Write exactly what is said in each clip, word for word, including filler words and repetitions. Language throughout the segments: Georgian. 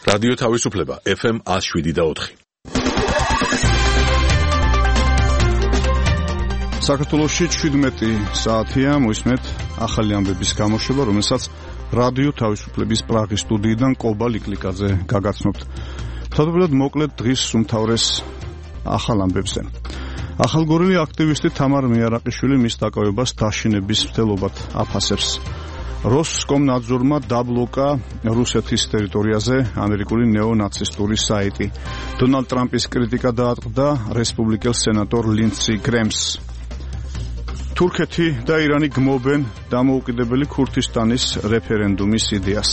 რადიო თავისუფლება ეფ ემ one oh seven და four. საქართველოში შვიდმეტი საათია, მოისმენთ ახალი ამბების გამოშვება, რომელსაც რადიო თავისუფლების პრაღის სტუდიიდან კობა ლიკლიკაძე გაგაცნობთ. თავდაპირველად მოკლედ დღის უმთავრეს ახალ ამბებზე. ახალგორელი აქტივისტი თამარ მიარაყიშვილი მის დაკავებას დაშინების მცდელობად აფასებს. როსკომნაძორმა დაბლოკა რუსეთის ტერიტორიაზე ამერიკული ნეონაცისტური საიტი. დონალდ ტრამპის კრიტიკა დაატყდა რესპუბლიკელ სენატორ ლინდსი გრემს. თურქეთი და ირანი გმობენ დამოუკიდებელი ქურთისტანის რეფერენდუმის იდეას.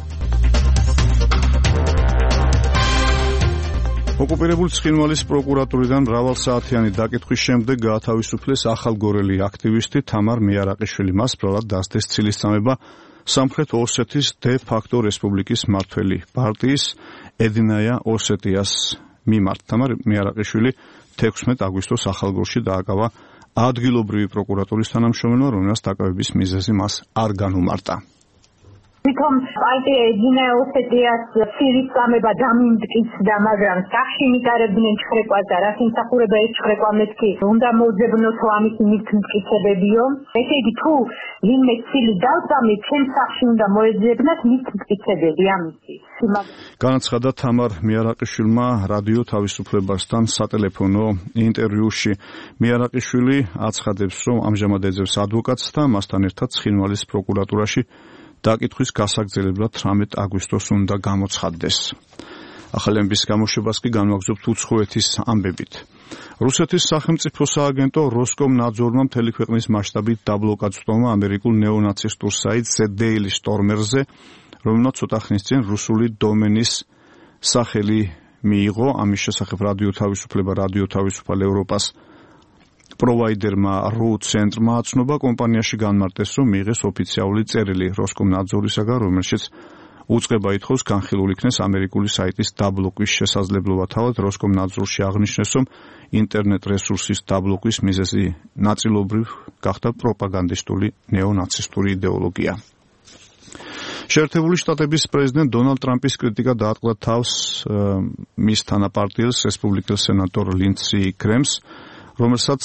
ოკუპირებული ცხინვალის პროკურატურიდან მრავალსაათიანი დაკითხვის შემდეგ გაათავისუფლეს ახალგორელი აქტივისტი თამარ მიარაყიშვილი. მას ბრალად დასდეს ცილისწამება სამხრეთ ოსეთის დე ფაქტო რესპუბლიკის მმართველი პარტიის ედინაია ოსეტიას მიმართ. თამარ მიარაყიშვილი თექვსმეტ აგვისტოს ახალგორში დააკავა ადგილობრივი პროკურატურის თანამშრომელმა, რომელსაც დაკავების მიზეზი მას არ განუმარტა. თვითონ პარტია ედინაია ოსეტიას ცილისწამება დამიმტკიცდა, მაგრამ სახში მიტარებდნენ ჩხრეკვას და რაც იმსახურება ეს ჩხრეკვა მეთქი უნდა მოძებნოთ ამის მიტკიცებებიო. ესე იგი თუ ვინმე ცილი დავწამით, ჩემ სახში უნდა მოეძებნათ მიტკიცებები ამისი. განაცხადა თამარ მიარაყიშვილმა რადიო თავისუფლებასთან სატელეფონო ინტერვიუში. მიარაყიშვილი აცხადებს, რომ ამჟამად ეძებს ადვოკატს და მასთან ერთად ცხინვალის პროკურატურაში დაკითხვის გასაგრძელებლად თვრამეტ აგვისტოს უნდა გამოცხადდეს. ახალი ამბის გამოშვებას კი განვაგრძობთ უცხოეთის ამბებით. რუსეთის სახელმწიფო სააგენტო როსკომნაძორმა მთელი ქვეყნის მასშტაბით დაბლოკა წვდომა ამერიკულ ნეონაცისტურ საიტს The Daily Stormer-ზე, რომელმაც ცოტა ხნის წინ რუსული დომენის სახელი მიიღო. ამის შესახებ რადიო თავისუფლება, რადიო თავისუფალ ევროპას პროვაიდერმა რო ცენტრმა აცნობა, კომპანიაში განმარტეს, რომ მიიღეს ოფიციალური წერილი როსკომნაძორისაგან, რომელშიც უწყება ითხოვს განხილულ იქნეს ამერიკული საიტის დაბლოკვის შესაძლებლობა. თავად როსკომნაძორში აღნიშნეს, რომ ინტერნეტ რესურსის დაბლოკვის მიზეზი ნაწილობრივ გახდა პროპაგანდისტული ნეონაცისტური იდეოლოგია. შეერთებული შტატების პრეზიდენტ დონალდ ტრამპის კრიტიკა დაატყდა თავს მის თანაპარტიელს რესპუბლიკელ სენატორ ლინდსი გრემს, რომელსაც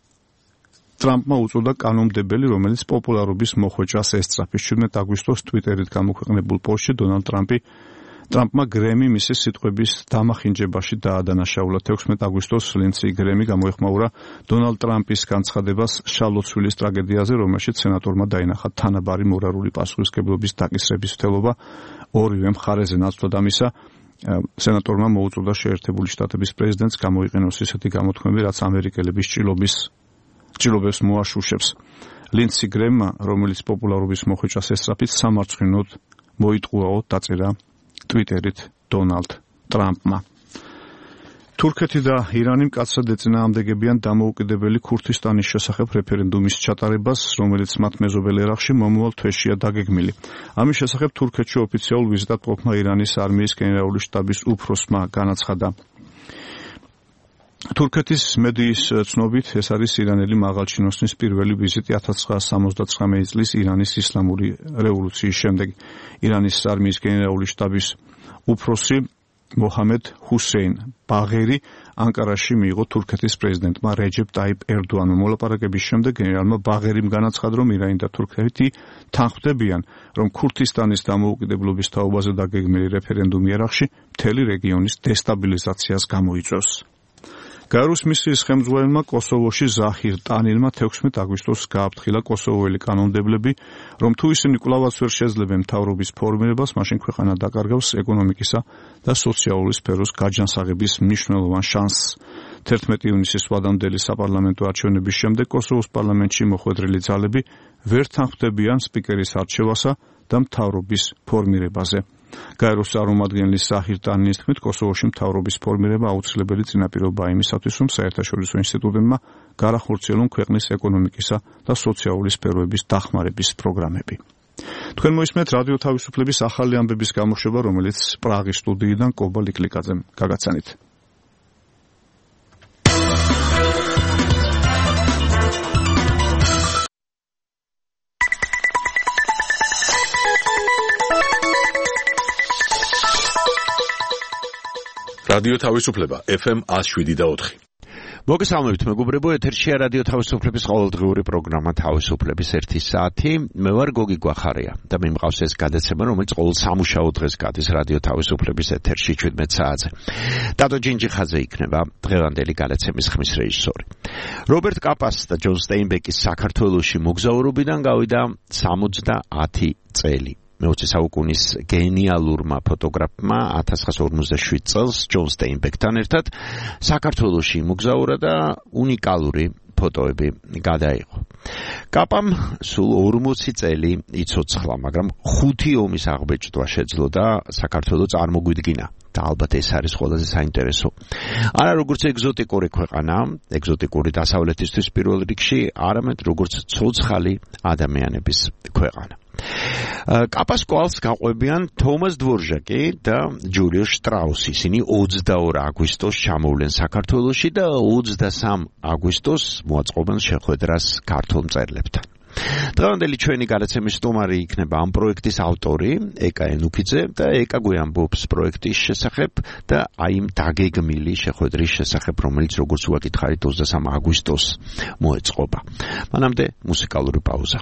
ტრამპმა უწოდა კანონმდებელი, რომელიც პოპულარობის მოხვეჭას ესწრაფის. შვიდმეტ აგვისტოს ტვიტერით გამოქვეყნებულ პოსტში დონალდ ტრამპი ტრამპმა გრემი მისი სიტყვების დამახინჯებაში დაადანაშაულა. თექვსმეტ აგვისტოს ლინდსი გრემი გამოეხმაურა დონალდ ტრამპის განცხადებას შალოცვილის ტრაგედიაზე, რომელშიც სენატორმა დაინახა თანაბარი მორალური პასუხისმგებლობის დაკისრების მცდელობა ორივე მხარეზე. ნაცვლად ამისა, სენატორმა მოუწოდა შეერთებული შტატების პრეზიდენტს გამოიყენოს ისეთი გამოთქმები, რაც ამერიკელების ჭრილობის ჭრილობებს მოაშუშებს. ლინდსი გრემმა, რომელიც პოპულარობის მოხვეჭას ესწრაფით, სამარცხვინოდ მოიტყუაო, დაწერა ტვიტერით დონალდ ტრამპმა. თურქეთი და ირანი მკაცრად ეწინააღმდეგებიან დამოუკიდებელი ქურთისტანის შესახებ რეფერენდუმის ჩატარებას, რომელიც მათ მეზობელ ერაყში მომავალ თვეშია დაგეგმილი. ამის შესახებ თურქეთში ოფიციალურ ვიზიტად მყოფმა ირანის არმიის გენერალური შტაბის უფროსმა განაცხადა. თურქეთის მედიის ცნობით, ეს არის ირანელი მაღალჩინოსნის პირველი ვიზიტი ათას ცხრაასა სამოცდათვრამეტი წლის ირანის ისლამური რევოლუციის შემდეგ. ირანის არმიის გენერალური შტაბის უფროსი მოჰამედ ჰუსეინ ბაღერი ანკარაში მიიღო თურქეთის პრეზიდენტმა რეჯეპ ტაიპ ერდოანმა. მოლაპარაკების შემდეგ გენერალმა ბაღერიმ განაცხადა, რომ ირანი და თურქეთი თანხმდებიან, რომ ქურთისტანის დამოუკიდებლობის თაობაზე დაგეგმილი რეფერენდუმი ერაყში მთელი რეგიონის დესტაბილიზაციას გამოიწვევს. გაეროს მისიის ხელმძღვანელმა კოსოვოში ზაჰირ ტანილმა თექვსმეტ აგვისტოს გააფრთხილა კოსოვოელი კანონმდებლები, რომ თუ ისინი კვლავაც ვერ შეძლებენ მთავრობის ფორმირებას, მაშინ ქვეყანა დაკარგავს ეკონომიკისა და სოციალური სფეროს გაჯანსაღების მნიშვნელოვან შანსს. თერთმეტი ივნისის ვადამდელი საპარლამენტო არჩევნების შემდეგ კოსოვოს პარლამენტში მოხვედრილი ძალები ვერ თანხმდებიან სპიკერის არჩევასა და მთავრობის ფორმირებაზე. გაეროს წარმომადგენლის ზაჰირ ტანილის თქმით, კოსოვოში მთავრობის ფორმირება აუცილებელი წინაპირობაა იმისათვის, რომ საერთაშორისო ინსტიტუტებმა გაახორციელონ ქვეყნის ეკონომიკისა და სოციალური სფეროების დახმარების პროგრამები. თქვენ მოისმენთ რადიო თავისუფლების ახალი ამბების გამოშვება, რომელიც პრაღის სტუდიიდან კობა ლიკლიკაძემ გაგაცანით. რადიო თავისუფლება ეფ ემ one oh seven და four. მოგესალმებით მეგობრებო, ეთერშია რადიო თავისუფლების ყოველდღიური პროგრამა თავისუფლების ერთი საათი. მე ვარ გოგი გვახარია და მე მყავს ეს გადაცემა, რომელიც ყოველ სამუშაო დღეს გადის რადიო თავისუფლების ეთერში seventeen საათზე. დადო ჯინჯიხაძე იქნება დღევანდელი გადაცემის ხმის რეჟისორი. რობერტ კაპას და ჯონ სტეინბეკის საქართველოში მოგზაურობიდან გავიდა seventy წელი. მეოცე საუკუნის გენიალურმა ფოტოგრაფმა nineteen forty-seven წელს ჯონ სტეინბეკთან ერთად საქართველოში მოგზაურა და უნიკალური ფოტოები გადაიღო. კაპამ სულ forty წელი იცოცხლა, მაგრამ ხუთი ომის აღბეჭდვა შეძლო და საქართველო წარმოგვიდგინა. და ალბათ ეს არის ყველაზე საინტერესო. არა როგორც ეგზოტიკური ქვეყანა, ეგზოტიკური დასავლეთისთვის პირველ რიგში, არამედ როგორც ცოცხალი ადამიანების ქვეყანა. კაპას კვალს გაყვებიან თომას დვორჟაკი და ჯულიო შტრაუსი. ისინი twenty-two აგვისტოს ჩამოვლენ საქართველოში და twenty-three აგვისტოს მოაწყობენ შეხვედრას ქართულ მწერლებთან. დღევანდელი ჩვენი გადაცემის სტუმარი იქნება ამ პროექტის ავტორი ეკა ენუქიძე და ეკა გვიამბობს პროექტის შესახებ და აი იმ დაგეგმილი შეხვედრის შესახებ, რომელიც როგორც უაკითხარით twenty-three აგვისტოს მოეწყობა. მანამდე მუსიკალური პაუზა.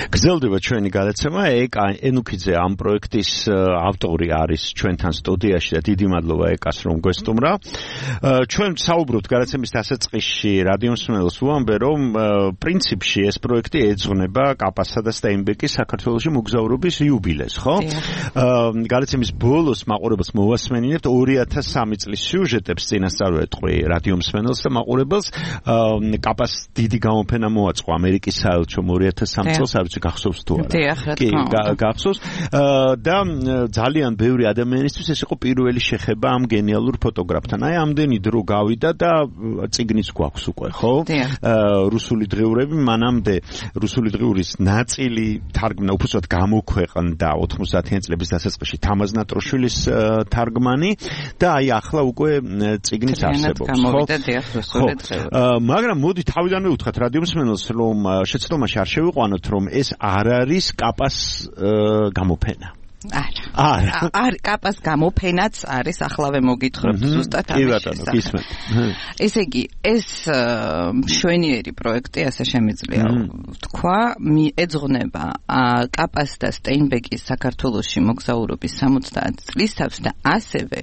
გრძელდება ჩვენი გადაცემა. ეკა ენუქიძე ამ პროექტის ავტორი არის ჩვენთან სტუდიაში და დიდი მადლობა ეკას რომ გვესტუმრა. ჩვენ საუბრობთ გადაცემის დასაწყისში რადიო მსმენელს ვუამბე რომ პრინციპში ეს პროექტი ეძღვნება კაპასა და სტეინბეკის საქართველოში მოგზაურობის იუბილეს, ხო? გადაცემის ბოლოს მაყურებელს მოვასმენინებთ ორი ათას სამი წლის სიუჟეტებს წინასწარ ვეტყვი რადიო მსმენელს და მაყურებელს კაპას დიდი გამოფენა მოაწყო ამერიკის საელჩომ ორი ათას სამი წელს, არ ვიცი გახსოვს თუ არა. კი, გახსოვს და ძალიან ბევრი ადამიანისთვის ეს იყო პირველი შეხება ამ გენიალურ ფოტოგრაფთან. აი ამდენი დრო გავიდა და წიგნიც გვაქვს უკვე, ხო? რუსული დღეურები, მანამდე რუსული დღეურის ნაწილი თარგმნა უბრალოდ გამოქვეყნდა ოცდაათიანი წლების დასაწყისში თამაზ ნატროშვილის თარგმანი და აი ახლა უკვე წიგნიც არსებობს, ხო? მაგრამ მოდი თავიდანვე უთხრათ რადიო მსმენელს რომ შეცდომაში არ შევიყვანოთ რომ ეს არ არის კაპას გამოფენა. არა. არ კაპას გამოფენაც არის, ახლავე მოგითხრობთ ზუსტად ამის შესახებ. ესე იგი, ეს მშვენიერი პროექტი, ასე შემიძლია ვთქვა, ეძღვნება კაპას და სტეინბეკის საქართველოში მოგზაურობის სამოცდაათ წლის თავს და ასევე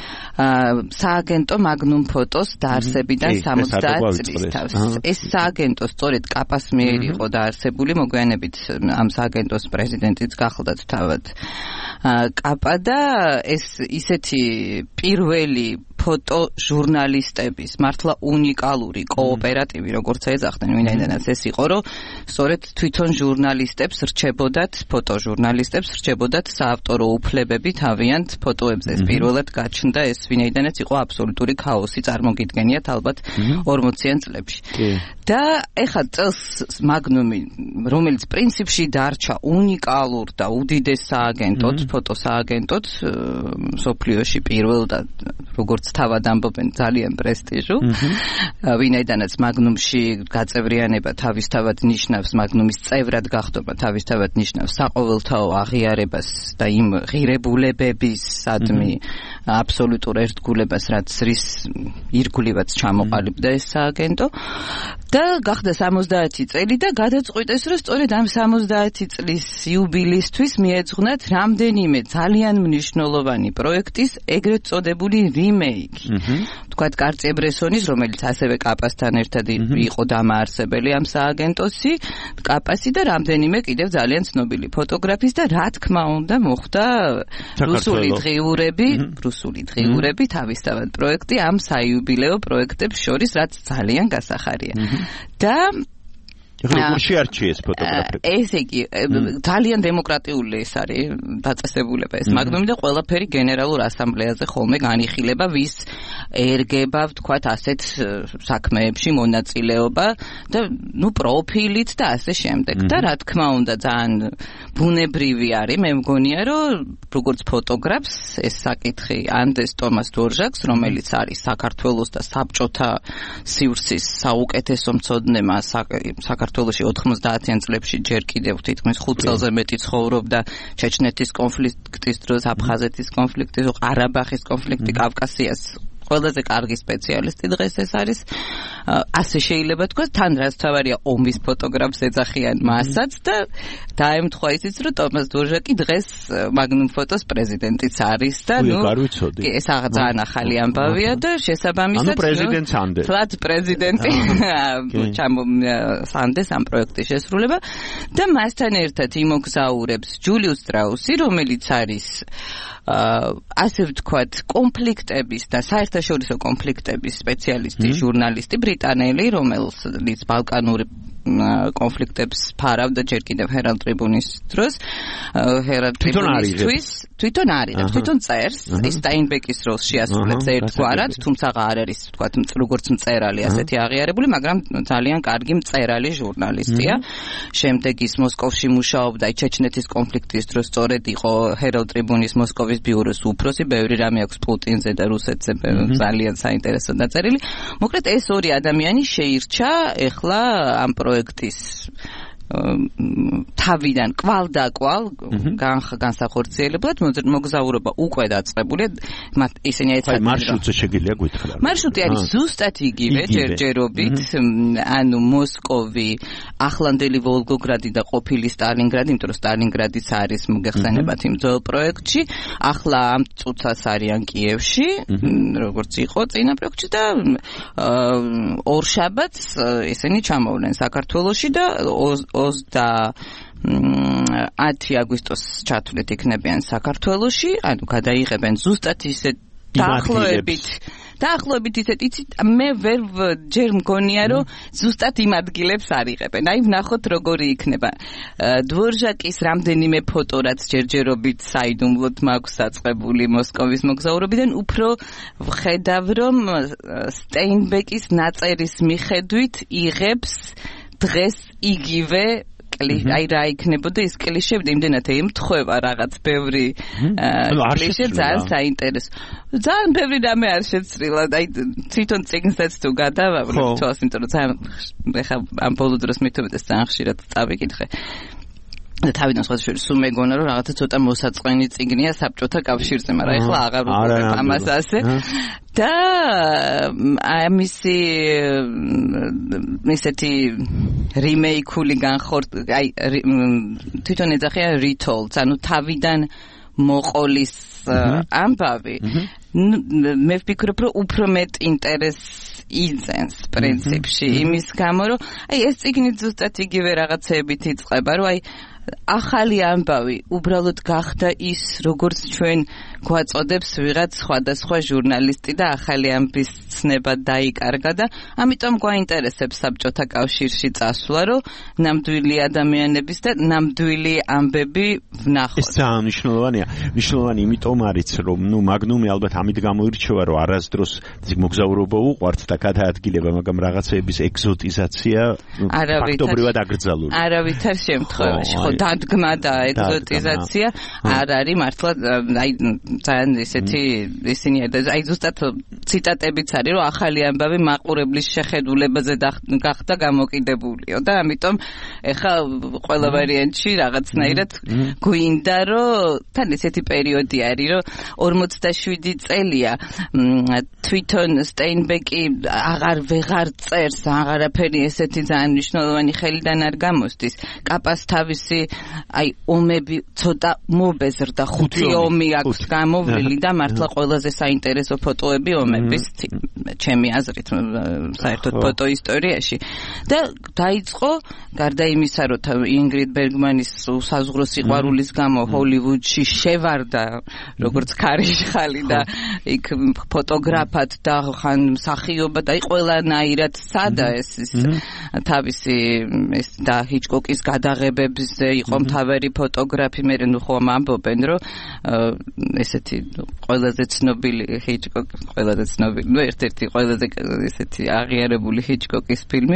სააგენტო მაგნუმ ფოტოს დაარსებიდან სამოცდაათ წლის თავს. ეს სააგენტო სწორედ კაპას მიერ იყო დაარსებული, მოგვიანებით ამ სააგენტოს პრეზიდენტიც გახლდათ თავად კაპა და ეს ისეთი პირველი ფოტო ჟურნალისტების მართლა უნიკალური კოოპერატივი როგორც ეძახდნენ ვინაიდანაც ეს იყო რომ სწორედ თვითონ ჟურნალისტებს რჩებოდათ ფოტო ჟურნალისტებს რჩებოდათ საავტორო უფლებები თავიანთ ფოტოებზე. ეს პირველად გაჩნდა ეს ვინაიდანაც იყო აბსოლუტური ქაოსი წარმოგიდგენიათ ალბათ ორმოციან წლებში. და ეხლა წელს მაგნუმი რომელიც პრინციპში დარჩა უნიკალურ და უდიდეს სააგენტოდ ფოტო სააგენტოდ სოფლიოში პირველ და როგორც თავად ამბობენ ძალიან პრესტიჟულ. ვინაიდანაც მაგნუმში გაწევრიანება თავისთავად ნიშნავს მაგნუმის წევრად გახდობა თავისთავად ნიშნავს საყოველთაო აღიარებას და იმ ღირებულებებისადმი აბსოლუტურ ერთგულებას რაც რის ირგვლივაც ჩამოყალიბდა ეს სააგენტო და გახდა სამოცდაათი წელი და გადაწყვიტეს რომ სწორედ ამ სამოცდაათი წლის იუბილისთვის მიეძღვნათ რამდენიმე ძალიან მნიშვნელოვანი პროექტის ეგრეთ წოდებული რიმეიკი. თქვათ კარწიე ბრესონის, რომელიც ასევე კაპასთან ერთად იყო დამაარსებელი ამ სააგენტოსი, კაპასი და რამდენიმე კიდევ ძალიან ცნობილი ფოტოგრაფის და რა თქმა უნდა მოხდა რუსული დღიურები, რუსული დღიურები თავისთავად პროექტი ამ საიუბილეო პროექტებს შორის, რაც ძალიან გასახარია. და როგორ შეარჩიეს ფოტოგრაფები? ესე იგი, ძალიან დემოკრატიული ეს არის დაწესებულება ეს მაგნუმი და ყველაფერი გენერალურ ასამბლეაზე ხოლმე განიხილება, ვის ერგება, ვთქვათ, ასეთ საქმეებში მონაწილეობა და ნუ პროფილით და ასე შემდეგ. და რა თქმა უნდა, ძალიან ბუნებრივი არის, მე მგონია, რომ როგორც ფოტოგრაფს ეს საკითხი ანდეს ტომას დორჟაკს, რომელიც არის საქართველოს და საბჭოთა სივრცის საუკეთესო მცოდნემა საქართველოს საქართველოში ოთხმოცდაათიან წლებში ჯერ კიდევ თითქმის ხუთ წელზე მეტი ცხოვრობდა ჩეჩნეთის კონფლიქტის დროს, აფხაზეთის კონფლიქტის, ყარაბაღის კონფლიქტი, კავკასიას ყველაზე კარგი სპეციალისტი დღეს ეს არის. ასე შეიძლება თქვა, თან რაც თავარია ომის ფოტოგრაფს ეძახიან მასაც და დაემთხვა ისიც, რომ ტომას დორჟაკი დღეს მაგნუმ ფოტოს პრეზიდენტიც არის და ნუ ეს ძალიან ახალი ამბავია და შესაბამისად ანუ პრეზიდენტს ანდეს. თლად პრეზიდენტი ჩამოსანდეს ამ პროექტის შესრულება და მასთან ერთად იმოგზაურებს ჯულიუს სტრაუსი, რომელიც არის ასე ვთქვათ, კონფლიქტების და საერთაშორისო კონფლიქტების სპეციალისტი, ჟურნალისტი ბრიტანელი, რომელიც ბალკანური კონფლიქტებს ფარავდა ჯერ კიდევ ჰერალდ ტრიბუნის დროს, ჰერალდ ტრიბუნისთვის თვითონ არის და თვითონ წერს, ის სტაინბეკის როლს შეასრულებს ერთგვარად, თუმცა არ არის, ვთქვათ, როგორც მწერალი ასეთი აღიარებული, მაგრამ ძალიან კარგი მწერალი ჟურნალისტია. შემდეგ ის მოსკოვში მუშაობდა ჩეჩნეთის კონფლიქტის დროს, სწორედ იყო ჰერალდ ტრიბუნის მოსკოვის ბიუროს უფროსი, ბევრი რამე აქვს პუტინზე და რუსეთზე ძალიან საინტერესო დაწერილი. მოკლედ ეს ორი ადამიანი შეირჩა ეხლა ამ პროექტის თავიდან კვალდაკვალ განსახორციელებლად მოგზაურობა უკვე დაწყებულია. ისინი ეცადნენ მარშრუტზე შეგიძლია გითხრათ. მარშრუტი არის ზუსტად იგივე ჯერჯერობით, ანუ მოსკოვი, ახლანდელი ვოლგოგრადი და ყოფილი სტალინგრადი, იმიტომ რომ სტალინგრადიც არის მოგეხსენებათ იმ ძველ პროექტში, ახლა ამ წუთას არიან კიევში, როგორც იყო წინა პროექტში და ორშაბათს ისინი ჩამოვლენ საქართველოში და ათი აგვისტოს ჩათვლით იქნებიან საქართველოში, ანუ გადაიღებენ ზუსტად ისე დაახლოებით დაახლოებით ისეთ იცით მე ვერ ჯერ მგონია რომ ზუსტად იმ ადგილებს არიღებენ. აი ვნახოთ როგორი იქნება. დვორჟაკის რამდენიმე ფოტო რაც ჯერჯერობით საიდუმლოდ მაქვს დაწყებული მოსკოვის მოგზაურობიდან უფრო ვხედავ რომ სტეინბეკის ნაწერის მიხედვით იღებს დღეს იგივე აი რა იქნებოდა ის კლიშე, იმდენად ემთხვევა რაღაც ბევრი კლიშე, ძალიან საინტერესო. ძალიან ბევრი რამე არ შეცვლილა, აი თვითონ წიგნსაც თუ გადავაბრუნებ თვალს, იმიტომ რომ ძალიან ეხა ამ ბოლო დროს მithumetes ძალიან ხშირად წავიკითხე. და თავიდან სხვა შეიძლება სულ მეგონა რომ რაღაცა ცოტა მოსაწყენი წიგნია საბჭოთა კავშირზე, მაგრამ ეხლა აღარ ვუყურებ ამას ასე. და ამისი ისეთი რიმეიკული განხორ აი თვითონ ეძახია retold, ანუ თავიდან მოყოლის ამბავი. მე ვფიქრობ რომ უფრო მეტ ინტერესს იძენს პრინციპში იმის გამო რომ აი ეს წიგნი ზუსტად იგივე რაღაცეებით იწყება, რომ აი ახალი ამბავი უბრალოდ გახდა ის, როგორც ჩვენ გვაწოდებს ვიღაც სხვადასხვა ჟურნალისტი და ახალი ამბის ცნება დაიკარგა და ამიტომ გვაინტერესებს საბჭოთა კავშირში წასვლა, რომ ნამდვილი ადამიანების და ნამდვილი ამბები ვნახოთ. ეს ძალიან მნიშვნელოვანია. მნიშვნელოვანი იმიტომ არის, რომ ნუ მაგნუმი ალბათ ამით გამოირჩევა, რომ არასდროს მოგზაურობა უყვართ და გადაადგილება, მაგრამ რაღაცეების ეგზოტიზაცია ფაქტობრივად აკრძალული. არავითარ შემთხვევაში ხო დადგმა და ეგზოტიზაცია არ არის მართლა აი ძალიან ისეთი ისინი აი ზუსტად ციტატებიც არის რომ ახალი ამბავი მაყურებლის შეხედულებაზე გახდა გამოკიდებულიო და ამიტომ ეხა ყველა ვარიანტში რაღაცნაირად გვინდა რომ თან ესეთი პერიოდი არის რომ ორმოცდაშვიდი წელია თვითონ სტეინბეკი აღარ ვეღარ წერს აღარაფერი ესეთი ძალიან მნიშვნელოვანი ხელიდან არ გამოსდის კაპას თავისი აი ომები ცოტა მობეზრდა ხუთი ომი აქვს გამოვლილი და მართლა ყველაზე საინტერესო ფოტოები ომების ჩემი აზრით საერთოდ ფოტო ისტორიაში და დაიწყო გარდა იმისა რომ ინგრიდ ბერგმანის საზღურო სიყვარულის გამო ჰოლივუდში შევარდა როგორც ქარიშხალი და იქ ფოტოგრაფად და ხან მსახიობად აი ყველანაირად სადა ეს თავისი ეს და ჰიჩკოკის გადაღებებზე იყო მთავარი ფოტოგრაფი მე ნუ ხომ ამბობენ რომ ესეთი ყველაზე ცნობილი ჰიჩკოკი ყველაზე ცნობილი ნუ ერთ-ერთი ყველაზე ესეთი აღიარებული ჰიჩკოკის ფილმი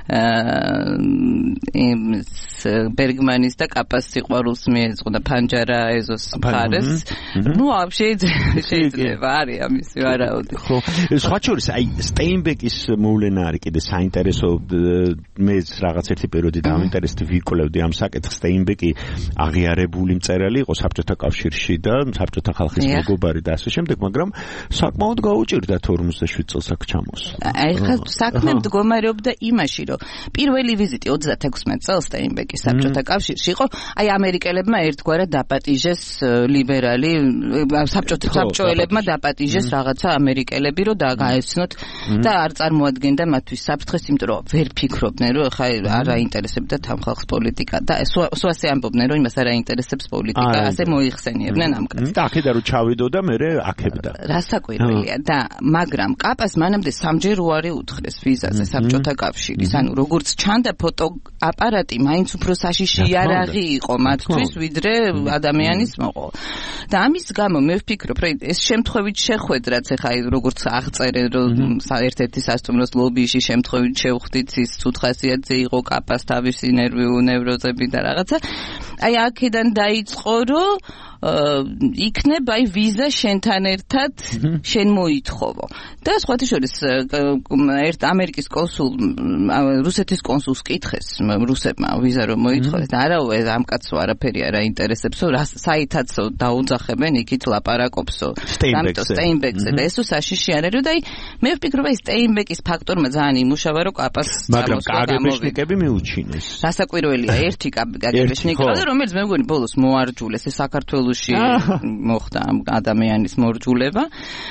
ბერგმანის და კაპას სიყვარულს მიეძღვნა და ფანჯარა ეზოს მხარეს ნუ შეიძლება არის ამისი ვარაუდი ხო სხვა შორის აი სტეინბეკის მოვლენა არის კიდე საინტერესო მე რაღაც ერთი პერიოდი დამინტერესდი ვიკვლევდი ამ საკითხს სტეინბეკი აღიარებული მწერალი იყო საბჭოთა კავშირში და საბჭოთა ხალხის მეგობარი და ასე შემდეგ, მაგრამ საკმაოდ გაუჭირდათ ორმოცდაშვიდ წელს აქ ჩამოსვლა. აი ხა საქმე მდგომარეობდა იმაში, რომ პირველი ვიზიტი ოცდათექვსმეტ წელს სტეინბეკის საბჭოთა კავშირში იყო, აი ამერიკელებმა ერთგვარად დაპატიჟეს ლიბერალი საბჭოთა საბჭოელებმა დაპატიჟეს რაღაცა ამერიკელები, რომ დაგაეცნოთ და არ წარმოადგენდა მათთვის საფრთხეს, იმიტომ რომ ვერ ფიქრობდნენ, რომ ხა არ აინტერესებდათ ამ ხალხს პოლიტიკა და სვასე ამბობდნენ, რომ იმას არ აინტერესებს პოლიტიკა, ასე მოიხსენიებდნენ ამ კაცს. და აქედან რომ ჩავიდოდა, მერე აქებდა. რასაკვირველია და მაგრამ კაპას მანამდე სამჯერ უარი უთხრეს ვიზაზე საბჭოთა კავშირის, ანუ როგორც ჩანდა ფოტოაპარატი მაინც უფრო საშიში იარაღი იყო მათთვის, ვიდრე ადამიანის მოყოლა. და ამის გამო მე ვფიქრობ, რომ ეს შემთხვევით შეხვედრაც ახლა როგორც აღწერენ, რომ ერთ-ერთი სასტუმროს ლობიში შემთხვევით შევხვდით ის ცუთხასიათზე იყო კაპას თავისი ნერვიულ ნევროზები და რაღაცა. აი აქედან დაიწყო, რომ იქნება აი ვიზა შენთან ერთად შენ მოითხოვო. და სხვათა შორის ერთ ამერიკის კონსულ რუსეთის კონსულს კითხეს რუსებმა ვიზა რომ მოითხოვეს და არა ეს ამ კაცო არაფერი არ აინტერესებსო რა საითაც დაუძახებენ იქით ლაპარაკობსო სტეინბეკზე და ესო საშიში არ არის და აი მე ვფიქრობ აი სტეინბეკის ფაქტორმა ძალიან იმუშავა რომ კაპას მაგრამ კაგებეშნიკები მიუჩინეს დასაკვირველია ერთი კაგებეშნიკი რომელიც მე მგონი ბოლოს მოარჯულეს ეს საქართველოში მოხდა ამ ადამიანის მორჯულება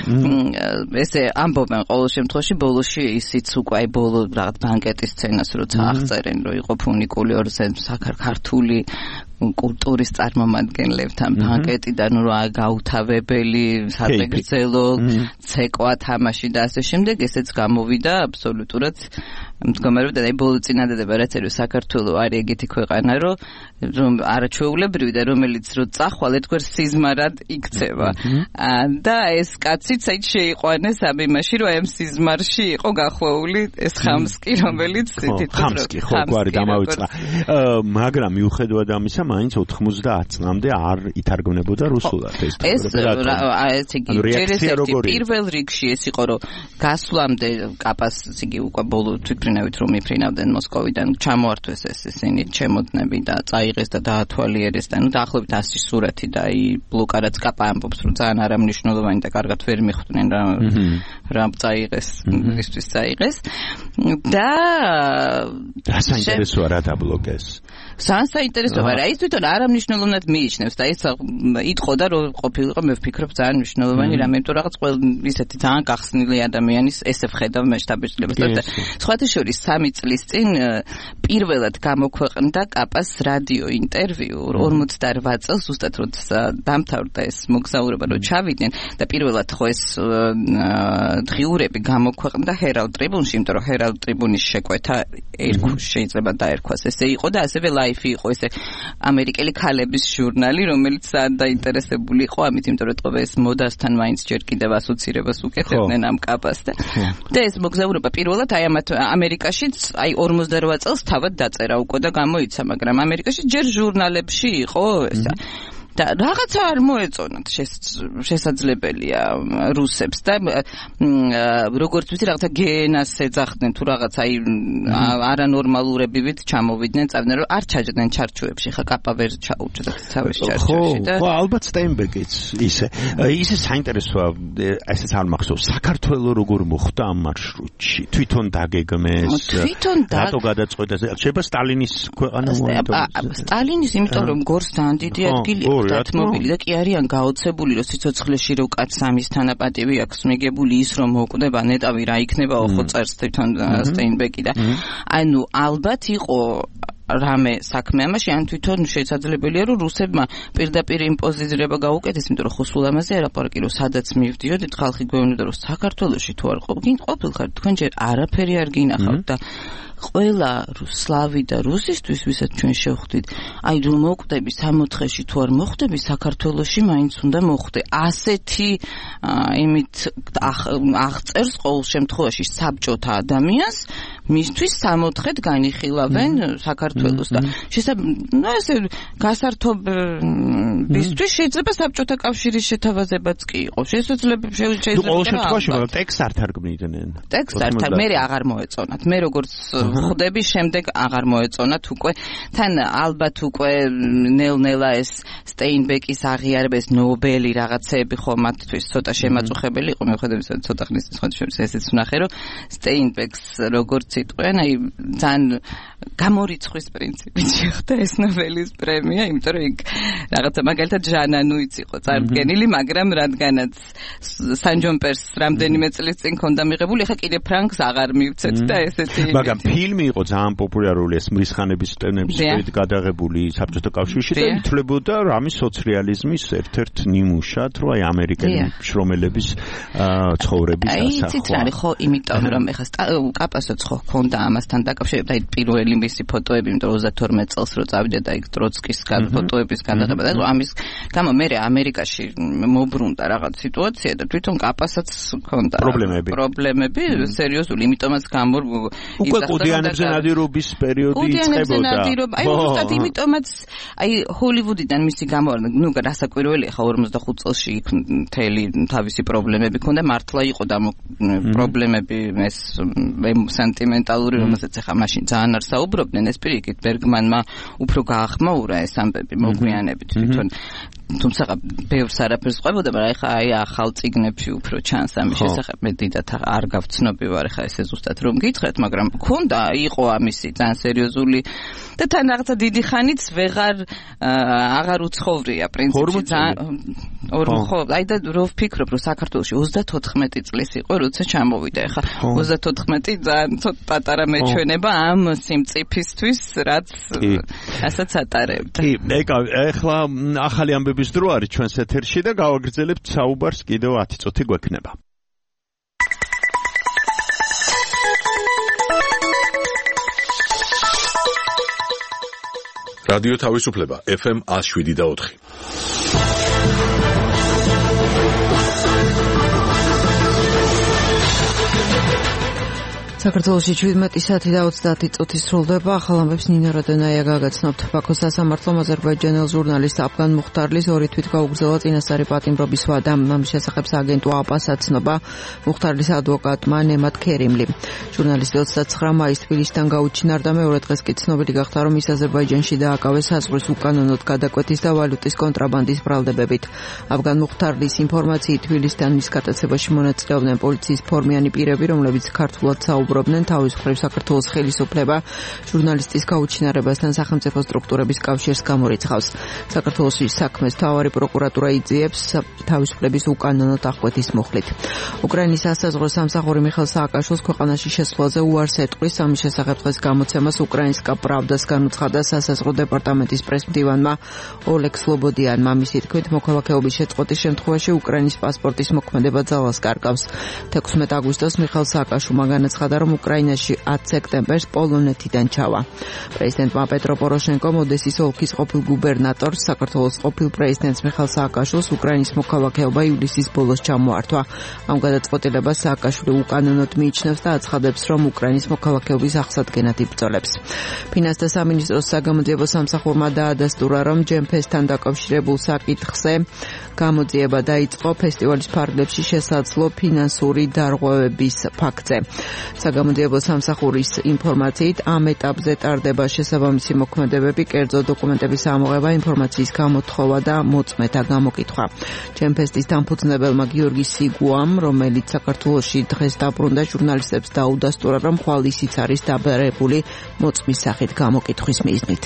ესე ამბობენ ყოველ შემთხვევაში ბოლოში ისიც უკვე აი ბოლო რაღაც ბანკეტის სცენას როცა აღწერენ რომ იყო ფუნიკული ორზე საქართველოს კულტურის წარმომადგენლებთან ბანკეტიდან რა გაუთავებელი საგრძელო ცეკვა თამაში და ასე შემდეგ ესეც გამოვიდა აბსოლუტურად მდგომარეობა და ბოლო წინადადება რაც არის საქართველოს არის ეგეთი ქვეყანა რომ არაჩვეულებრივი და რომელიც რო წახვალ ეთქვერ სიზმარად იქცევა და ეს კაციც აი შეიყვანეს ამ იმაში რომ ამ სიზმარში იყო გახვეული ეს ხამსკი რომელიც ხამსკი ხო გვარი გამავიწყა მაგრამ მიუხედავად ამისა მაინც ოთხმოცდაათ წლამდე არ ითარგმნებოდა რუსულად ეს ეს ეს იგი პირველ რიგში ეს იყო რომ გასვლამდე კაპას იგი უკვე ბოლო თვითფრინავით რომ მიფრინავდნენ მოსკოვიდან ჩამოართვეს ეს ისინი ჩემოდნები და წაიღეს და დაათვალიერეს და ნუ დაახლოებით ასი სურათი და აი ბლოკარაც კაპა ამბობს რომ ძალიან არამმნიშვნელოვანი და კარგად ვერ მიხვდნენ რა რა წაიღეს ისთვის წაიღეს და საინტერესოა რა დაბლოკეს საინტერესოა რა ის თვითონ არამმნიშვნელოვნად მიიჩნევს და ეს იტყოდა რომ ყოფილიყო მე ვფიქრობ ძალიან მნიშვნელოვანი რამე თუ რაღაც ყოველ ისეთი ძალიან გახსნილი ადამიანის ესე ვხედავ მე შტაბეჭდილებას და სხვათა შორის სამი წლის წინ პირველად გამოქვეყნდა კაპას რადიო ინტერვიუ ორმოცდარვა წელს ზუსტად როცა დამთავრდა ეს მოგზაურობა რომ ჩავიდნენ და პირველად ხო ეს დღიურები გამოქვეყნდა ჰერალდ ტრიბუნში იმიტომ რომ ჰერალდ ტრიბუნის შეკვეთა ერქვის შეიძლება დაერქვას ესე იყო და ასევე ლაიფი იყო ესე ამერიკელი ქალების ჟურნალი რომელიც დაინტერესებული იყო ამით იმიტომ რომ ტყობა ეს მოდასთან მაინც ჯერ კიდევ ასოცირებას უკეთებდნენ ამ კაპას და და ეს მოგზაურობა პირველად აი ამათ ამერიკაშიც აი ორმოცდარვა წელს თავად დაწერა უკვე და გამოიცა მაგრამ ამერიკაში ჯერ ჟურნალებში იყო ესა და რაღაცა არ მოეწონათ შესაძლებელია რუსებს და როგორც ვიცი რაღაცა გენას ეძახდნენ თუ რაღაც აი არანორმალურებივით ჩამოვიდნენ წავდნენ რომ არ ჩაჯდნენ ჩარჩოებში ხა კაპა ვერ ჩაუჭდა თავის ჩარჩოში და ხო ალბათ სტეინბეკიც ისე ისე საინტერესოა ესეც არ მახსოვს საქართველოს როგორ მოხდა ამ მარშრუტში თვითონ დაგეგმეს თვითონ რატო გადაწყვეტა შეიძლება სტალინის ქვეყანა მოიტოვოს სტალინის იმიტომ რომ გორს ძალიან დიდი ადგილი დათმობილი და კი არიან გაოცებული რომ სიცოცხლეში რო კაც სამის თანაპატივი აქვს მიგებული ის რომ მოკვდება ნეტავი რა იქნება ხო წერს თვითონ სტეინბეკი და ანუ ალბათ იყო რამე საქმე ამაში ან თვითონ შესაძლებელია რომ რუსებმა პირდაპირ იმპოზიცირება გაუკეთეს იმიტომ რომ ხო სულ ამაზე არაფერი რომ სადაც მივდიოდით ხალხი გვეუბნება რომ საქართველოში თუ არ ყოფილიყართ თქვენ ჯერ არაფერი არ გინახავთ და ყველა სლავი და რუსისთვის ვისაც ჩვენ შევხვდით აი რომ მოკვდები სამოთხეში თუ არ მოხვდები საქართველოში მაინც უნდა მოხვდე ასეთი იმით აღწერს ყოველ შემთხვევაში საბჭოთა ადამიანს მისთვის სამოთხედ განიხილავენ საქართველოს და შესაძლოა ნუ ესე გასართობისთვის შეიძლება საბჭოთა კავშირის შეთავაზებაც კი იყოს შესაძლოა შეიძლება ყოველ შემთხვევაში ტექსტს არ თარგმნიდნენ ტექსტს არ თარგმნიდნენ მე აღარ მოეწონათ მე როგორც ხვდები შემდეგ აღარ მოეწონათ უკვე თან ალბათ უკვე ნელ-ნელა ეს სტეინბეკის აღიარება ეს ნობელი რაღაცეები ხო მათთვის ცოტა შემაწუხებელი იყო მიუხედავად იმისა ცოტა ხნის წინ ესეც ვნახე რომ სტეინბეკს როგორც იტყვიან აი ძალიან გამორიცხვის პრინციპით შეხვდა ეს ნობელის პრემია იმიტომ რომ იქ რაღაცა მაგალითად ჟანანუიც იყო წარდგენილი მაგრამ რადგანაც სანჯონპერს რამდენიმე წლის წინ ქონდა მიღებული ხა კიდე ფრანკს აღარ მივცეთ და ესეთი მაგრამ ფილმი იყო ძალიან პოპულარული ეს მრისხანების სტენების პირით გადაღებული საბჭოთა კავშირში და ითვლებოდა რამის სოციალიზმის ერთ-ერთ ნიმუშად რომ აი ამერიკელი შრომელების ცხოვრების ასახვა. აი ცით არის ხო იმიტომ რომ ეხა კაპასაც ხო ქონდა ამასთან დაკავშირებით აი პირველი მისი ფოტოები იმიტომ რომ ოცდათორმეტ წელს რო წავიდა და იქ ტროცკის ფოტოების გადაღება და ამის გამო მე ამერიკაში მობრუნდა რაღაც სიტუაცია და თვითონ კაპასაც ქონდა პრობლემები პრობლემები სერიოზული იმიტომაც გამო უკვე კუდიანებზე ნადირობის პერიოდი იწყებოდა. აი უბრალოდ იმიტომაც აი ჰოლივუდიდან მისი გამოვარდა, ნუ გასაკვირველია ხა ორმოცდახუთ წელში იქ მთელი თავისი პრობლემები ქონდა, მართლა იყო და პრობლემები ეს სენტიმენტალური, რომელსაც ახლა მაშინ ძალიან არ საუბრობდნენ, ეს პირიქით ბერგმანმა უფრო გაახმაურა ეს ამბები მოგვიანებით თვითონ. თუმცა ბევრს არაფერს ყვებოდა, მაგრამ ახლა აი ახალ წიგნებში უფრო ჩანს ამის შესახებ. მე დიდად არ გავცნობი ვარ ახლა ესე ზუსტად რომ გითხრათ, მაგრამ მქონდა, იყო ამისი ძალიან სერიოზული და თან რაღაცა დიდი ხანიც ვეღარ აღარ უცხოვრია პრინციპში ძალიან ხო, აი და რო ვფიქრობ, რომ საქართველოში ოცდათოთხმეტი წლის იყო, როცა ჩამოვიდა. ახლა ოცდათოთხმეტი ძალიან ცოტა პატარა მეჩვენება ამ სიმწიფისთვის, რაც ასაც ატარებდა. კი, ეხლა ახალი ამბების დრო არის ჩვენს ეთერში და გავაგრძელებთ საუბარს კიდევ ათი წუთი გვექნება. რადიო თავისუფლება ეფ ემ one oh seven და four. საქართველოში შვიდმეტი საათი და ოცდაათი წუთი სრულდება. ახალ ამბებს ნინა როდენაია გაგაცნობთ. ბაქოს სასამართლომ აზერბაიჯანელ ჟურნალისტ აფგან მუხტარლის ორი თვით გაუგრძელა წინასწარი პატიმრობის ვადა. ამის შესახებ სააგენტო აპას აცნობა მუხტარლის ადვოკატმა ნემათ ქერიმლი. ჟურნალისტი ოცდაცხრა მაისს თბილისიდან გაუჩინარდა. მეორე დღეს კი ცნობილი გახდა, რომ ის აზერბაიჯანში დააკავეს საზღვრის უკანონოდ გადაკვეთის და ვალუტის კონტრაბანდის ბრალდებებით. აფგან მუხტარლის ინფორმაციით თბილისიდან მის გატაცებაში მონაწილეობდნენ პოლიციის ფორმიანი პირები, რომლებიც ქართულად საუბრობდნენ. უბრობდნენ თავის მხრივ საქართველოს ხელისუფლება ჟურნალისტის გაუჩინარებასთან სახელმწიფო სტრუქტურების კავშირს გამორიცხავს. საქართველოში საქმეს მთავარი პროკურატურა იძიებს თავისუფლების უკანონო დახკვეთის მუხლით. უკრაინის სასაზღვრო სამსახური მიხეილ სააკაშვილს ქვეყანაში შესვლაზე უარს ეტყვის. ამის შესახებ დღეს გამოცემას უკრაინსკა პრავდას განუცხადა სასაზღვრო დეპარტამენტის პრესმდივანმა ოლეგ სლობოდიანმა. მისი თქმით, მოქალაქეობის შეწყვეტის შემთხვევაში უკრაინის პასპორტის მოქმედება ძალას კარგავს. თექვსმეტი აგვისტოს მიხეილ სააკაშვილმა განაცხადა, რომ უკრაინაში ათი სექტემბერს პოლონეთიდან ჩავა. პრეზიდენტმა პეტრო პოროშენკომ ოდესის ოლქის ყოფილ გუბერნატორს, საქართველოს ყოფილ პრეზიდენტს მიხეილ სააკაშვილს უკრაინის მოქალაქეობა ივლისის ბოლოს ჩამოართვა. ამ გადაწყვეტილებას სააკაშვილი უკანონოდ მიიჩნევს და აცხადებს, რომ უკრაინის მოქალაქეობის აღსადგენად იბრძოლებს. ფინანსთა სამინისტროს საგამოძიებო სამსახურმა დაადასტურა, რომ ჯემფესთან დაკავშირებულ საკითხზე გამოძიება დაიწყო ფესტივალის ფარგლებში შესაძლო ფინანსური დარღვევების ფაქტზე. საგამოძიებო სამსახურის ინფორმაციით ამ ეტაპზე ტარდება შესაბამისი მოქმედებები, კერძო დოკუმენტების ამოღება, ინფორმაციის გამოთხოვა და მოწმეთა გამოკითხვა. ჯემფესტის დამფუძნებელმა გიორგი სიგუამ, რომელიც საქართველოში დღეს დაბრუნდა, ჟურნალისტებს დაუდასტურა, რომ ხვალ ისიც არის დაბერებული მოწმის სახით გამოკითხვის მიზნით.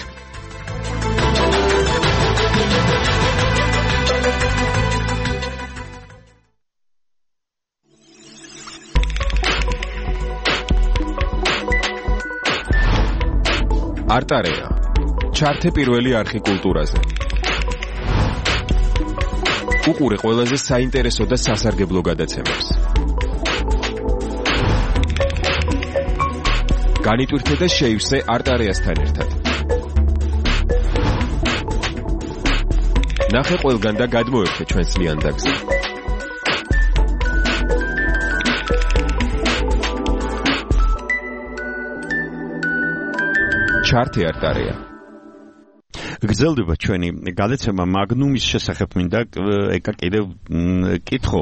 არტარეა. ჩართე პირველი არხი კულტურაზე. უყურე ყველაზე საინტერესო და სასარგებლო გადაცემებს. განიტვირთე და შეივსე არტარეასთან ერთად. ნახე ყველგან და გადმოერთე ჩვენს ლიანდაგზე. ჩართე არტარეა. გრძელდება ჩვენი გადაცემა მაგნუმის შესახებ. მინდა ეკა კიდევ კითხო.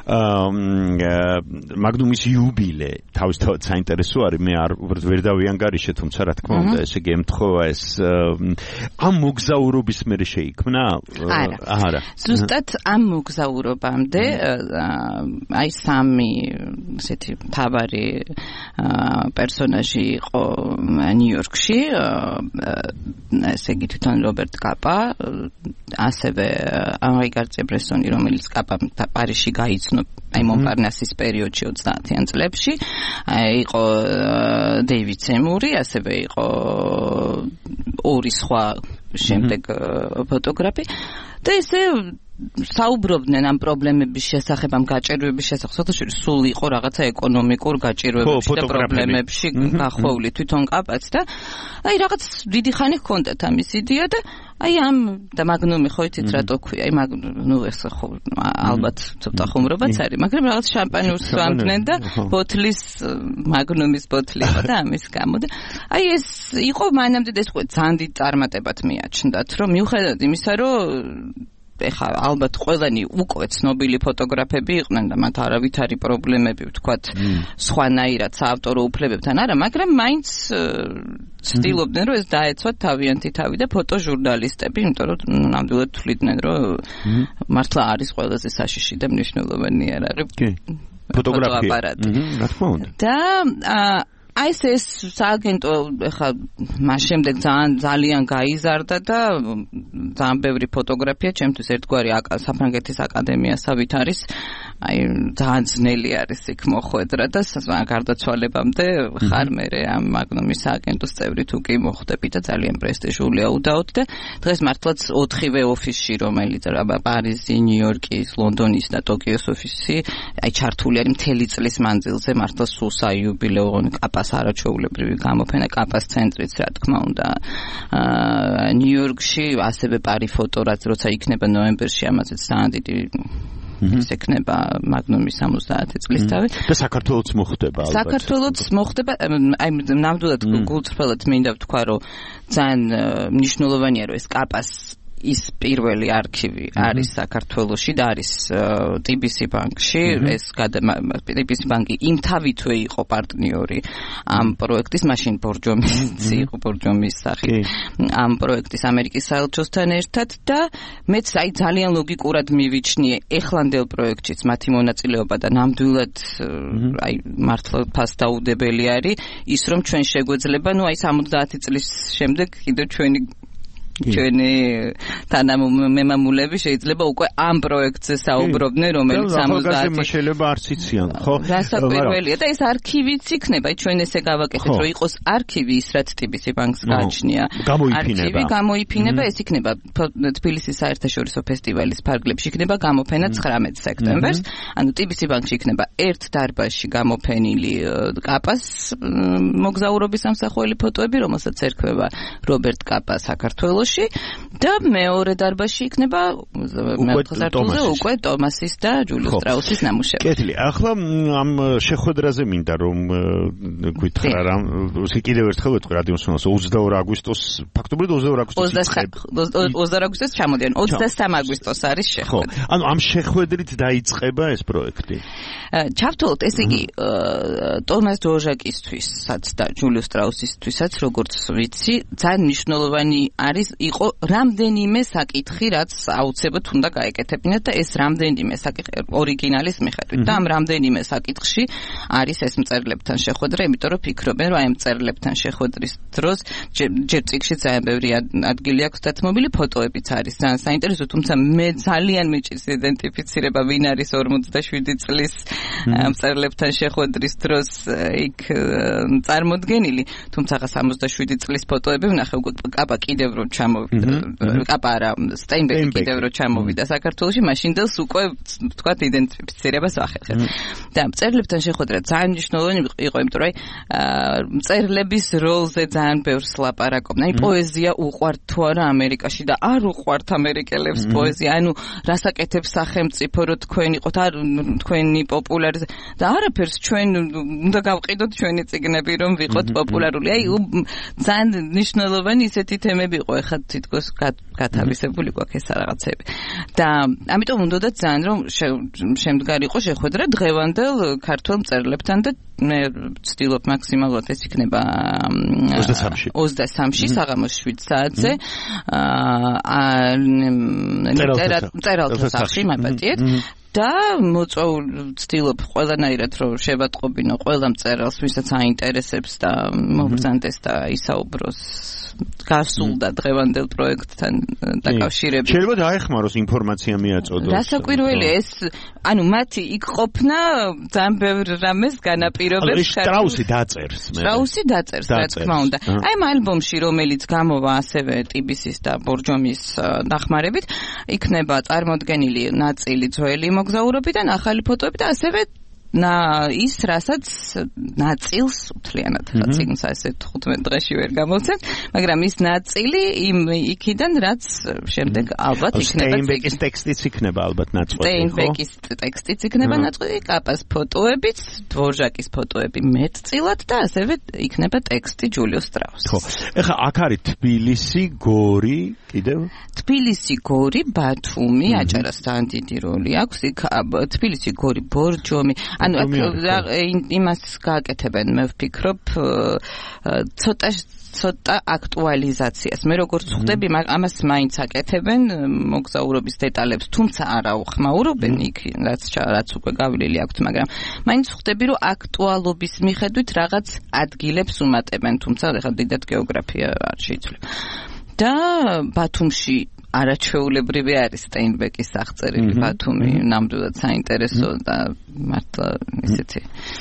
მაგნუმის იუბილე თავისთავად საინტერესო არის. მე არ ვერ დავიანგარიშე, თუმცა რა თქმა უნდა, ესე იგი ემთხოვა ეს ამ მოგზაურობის მერე შეიქმნა? არა. არა. ზუსტად ამ მოგზაურობამდე აი სამი ესეთი მთავარი პერსონაჟი იყო ნიუ-იორკში. ესე იგი თვითონ რობერტ კაპა, ასევე ანრი გარციე-ბრესონი, რომელიც კაპამ პარიზში გაიცნო აი მონპარნასის პერიოდში ოცდაათიან წლებში, იყო დეივიდ სემური, ასევე იყო ორი სხვა შემდეგ ფოტოგრაფი და ესე საუბრობდნენ ამ პრობლემების შესახებ, ამ გაჭირვების შესახებ. საერთოდ სულ იყო რაღაცა ეკონომიკურ გაჭირვებებში და პრობლემებში გახვეული თვითონ კაპაც და აი რაღაც დიდი ხანი ჰქონდათ ამის იდეა და აი ამ და მაგნუმი ხო იცით რატო ქვია? აი ნუ ეს ხო ალბათ ცოტა ხუმრობაც არის, მაგრამ რაღაც შამპანიურს ვამბნენ და ბოთლის მაგნუმის ბოთლი იყო და ამის გამო და აი ეს იყო მანამდე ეს ხო ძალიან დიდ წარმატებად მიაჩნდათ, რომ მიუხედავად იმისა, რომ ეხა ალბათ ყველანი უკვე ცნობილი ფოტოგრაფები იყვნენ და მათ არავითარი პრობლემები ვთქვათ სხვანაირად საავტორო უფლებებთან არა, მაგრამ მაინც ცდილობდნენ რომ ეს დაეცვათ თავიანთი თავი და ფოტოჟურნალისტები, იმიტომ რომ ნამდვილად თვლიდნენ რომ მართლა არის ყველაზე საშიში და მნიშვნელოვანი არ არის ფოტოგრაფია. რა თქმა უნდა. და აი ეს სააგენტო ეხა მას შემდეგ ძალიან ძალიან გაიზარდა და ძალიან ბევრი ფოტოგრაფია ჩემთვის ერთგვარი საფრანგეთის აკადემიასავით არის აი ძალიან ძნელი არის იქ მოხვედრა და გარდაცვალებამდე ხარ მე ამ მაგნუმის სააგენტოს წევრი თუ კი მოხვდები და ძალიან პრესტიჟულია უდაოდ და დღეს მართლაც ოთხივე ოფისში რომელიც პარიზი, ნიუ-იორკის, ლონდონის და ტოკიოს ოფისი აი ჩართული არის მთელი წლის მანძილზე მართლა სულ საიუბილეო კაპას არაჩვეულებრივი გამოფენა კაპას ცენტრიც რა თქმა უნდა ნიუ-იორკში ასევე პარი ფოტო რაც როცა იქნება ნოემბერში ამაზეც ძალიან დიდი ის ექნება მაგნუმის სამოცდაათი წლის თავი და საქართველოც მოხდება ალბათ საქართველოც მოხდება აი ნამდვილად გულწრფელად მინდა ვთქვა რომ ძალიან მნიშვნელოვანია რომ ეს კაპას ის პირველი არქივი არის საქართველოში და არის ტი ბი სი ბანკში ეს ტი ბი სი ბანკი იმთავითვე იყო პარტნიორი ამ პროექტის მაშინ ბორჯომის იყო ბორჯომის სახით ამ პროექტის ამერიკის საელჩოსთან ერთად და მეც აი ძალიან ლოგიკურად მივიჩნიე ეხლანდელ პროექტშიც მათი მონაწილეობა და ნამდვილად აი მართლა ფასდაუდებელი არის ის რომ ჩვენ შეგვეძლება ნუ აი სამოცდაათი წლის შემდეგ კიდევ ჩვენი ჩვენი თანამემამულები შეიძლება უკვე ამ პროექტზე საუბრობდნენ, რომელიც სამოცდაათი შეიძლება არც იციან, ხო? გასაკვირველია და ეს არქივიც იქნება, ჩვენ ესე გავაკეთეთ, რომ იყოს არქივი ის რაც ტი ბი სი ბანკს გააჩნია. არქივი გამოიფინება, ეს იქნება თბილისის საერთაშორისო ფესტივალის ფარგლებში იქნება გამოფენა ცხრამეტ სექტემბერს. ანუ ტი ბი სი ბანკში იქნება ერთ დარბაზში გამოფენილი კაპას მოგზაურობის ამსახველი ფოტოები, რომელსაც ერქვება რობერტ კაპა საქართველოში და მეორე დარბაზში იქნება მეოთხე უკვე ტომასის და ჯულიუს სტრაუსის ნამუშევრები. კეთილი. ახლა ამ შეხვედრაზე მინდა რომ გითხრა რა, კიდევ ერთხელ ვეთქვი რადიო მსმენელს ოცდაორი აგვისტოს, ფაქტობრივად ოცდაორი აგვისტოს ოცდაორი აგვისტოს ჩამოდიან, ოცდასამი აგვისტოს არის შეხვედრა. ხო, ანუ ამ შეხვედრით დაიწყება ეს პროექტი. ჩავთვალოთ, ესე იგი ტომას დოჟაკისთვისაც და ჯულიუს სტრაუსისთვისაც, როგორც ვიცი, ძალიან მნიშვნელოვანი არის იყო რამდენიმე საკითხი, რაც აუცილებლად უნდა გაეკეთებინათ და ეს რამდენიმე საკითხი ორიგინალის მიხედვით და ამ რამდენიმე საკითხში არის ეს მწერლებთან შეხვედრა, იმიტომ რომ ფიქრობენ, რომ აი მწერლებთან შეხვედრის დროს ჯერ წიგნში ძალიან ბევრი ადგილი აქვს დათმობილი, ფოტოებიც არის ძალიან საინტერესო, თუმცა მე ძალიან მიჭირს იდენტიფიცირება, ვინ არის ორმოცდაშვიდი წლის მწერლებთან შეხვედრის დროს იქ წარმოდგენილი, თუმცა სამოცდაშვიდი წლის ფოტოები ვნახე უკვე კაპა კიდევ რომ ჩამოვიდა კაპა არა სტეინბეკი კიდევ რომ ჩამოვიდა საქართველოში მაშინდელს უკვე თქვათ იდენტიფიცირებას ვახერხეთ და მწერლებთან შეხვედრა ძალიან მნიშვნელოვანი იყო იმიტომ რომ მწერლების როლზე ძალიან ბევრს ლაპარაკობდნენ აი პოეზია უყვართ თუ არა ამერიკაში და არ უყვართ ამერიკელებს პოეზია ანუ რასაკეთებს სახელმწიფო რომ თქვენ იყოთ არ თქვენი პოპულარი და არაფერს ჩვენ უნდა გავყიდოთ ჩვენი წიგნები რომ ვიყოთ პოპულარული აი ძალიან მნიშვნელოვანი ისეთი თემები იყო ეხლა თითქოს გათავისებული გვაქვს ეს რაღაცები და ამიტომ უნდოდა ძალიან რომ შემდგარიყო შეხვედრა დღევანდელ ქართველ მწერლებთან და მე ვცდილობ მაქსიმალურად ეს იქნება ოცდასამში საღამოს შვიდ საათზე აა წერალთა სახლში მაპატიეთ და მოწვეულ ვცდილობ ყველანაირად რომ შევატყობინო ყველა მწერალს ვისაც აინტერესებს და მობრძანდეს და ისაუბროს გასულ და დღევანდელ პროექტთან დაკავშირებით. შეიძლება დაეხმაროს ინფორმაცია მიაწოდოს. რასაკვირველია ეს, ანუ მათი იქ ყოფნა ძალიან ბევრ რამეს განაპირობებს. შტრაუსი დაწერს. შტრაუსი დაწერს, რა თქმა უნდა. აი ამ ალბომში, რომელიც გამოვა ასევე ტი ბი სის და ბორჯომის დახმარებით, იქნება წარმოდგენილი ნაწილი ძველი მოგზაურობიდან, ახალი ფოტოები და ასევე ნა ის რასაც ნაწილს უთლიანად ციგნს ასე თხუთმეტ დღეში ვერ გამოვცემ, მაგრამ ის ნაწილი იმ იქიდან რაც შემდეგ ალბათ იქნება სტეინბეკის ტექსტიც იქნება ალბათ ნაწყვეტი, ხო? სტეინბეკის ტექსტიც იქნება ნაწყვეტი, კაპას ფოტოებიც, დვორჟაკის ფოტოები მეტწილად და ასევე იქნება ტექსტი ჯულიუს სტრაუსის. ხო. ეხლა აქ არის თბილისი, გორი, კიდევ? თბილისი, გორი, ბათუმი, აჭარას ძალიან დიდი როლი აქვს. იქ თბილისი, გორი, ბორჯომი. ანუ აქ იმას გააკეთებენ, მე ვფიქრობ, ცოტა ცოტა აქტუალიზაციას. მე როგორც ხვდები, ამას მაინც აკეთებენ მოგზაურობის დეტალებს, თუმცა არა უხმაურობენ იქ, რაც რაც უკვე გავლილი აქვთ, მაგრამ მაინც ხვდები, რომ აქტუალობის მიხედვით რაღაც ადგილებს უმატებენ, თუმცა ეხლა დიდად გეოგრაფია არ შეიცვლება. და ბათუმში არაჩვეულებრივი არის სტეინბეკის აღწერილი ბათუმი, ნამდვილად საინტერესო და მართლა ისეთი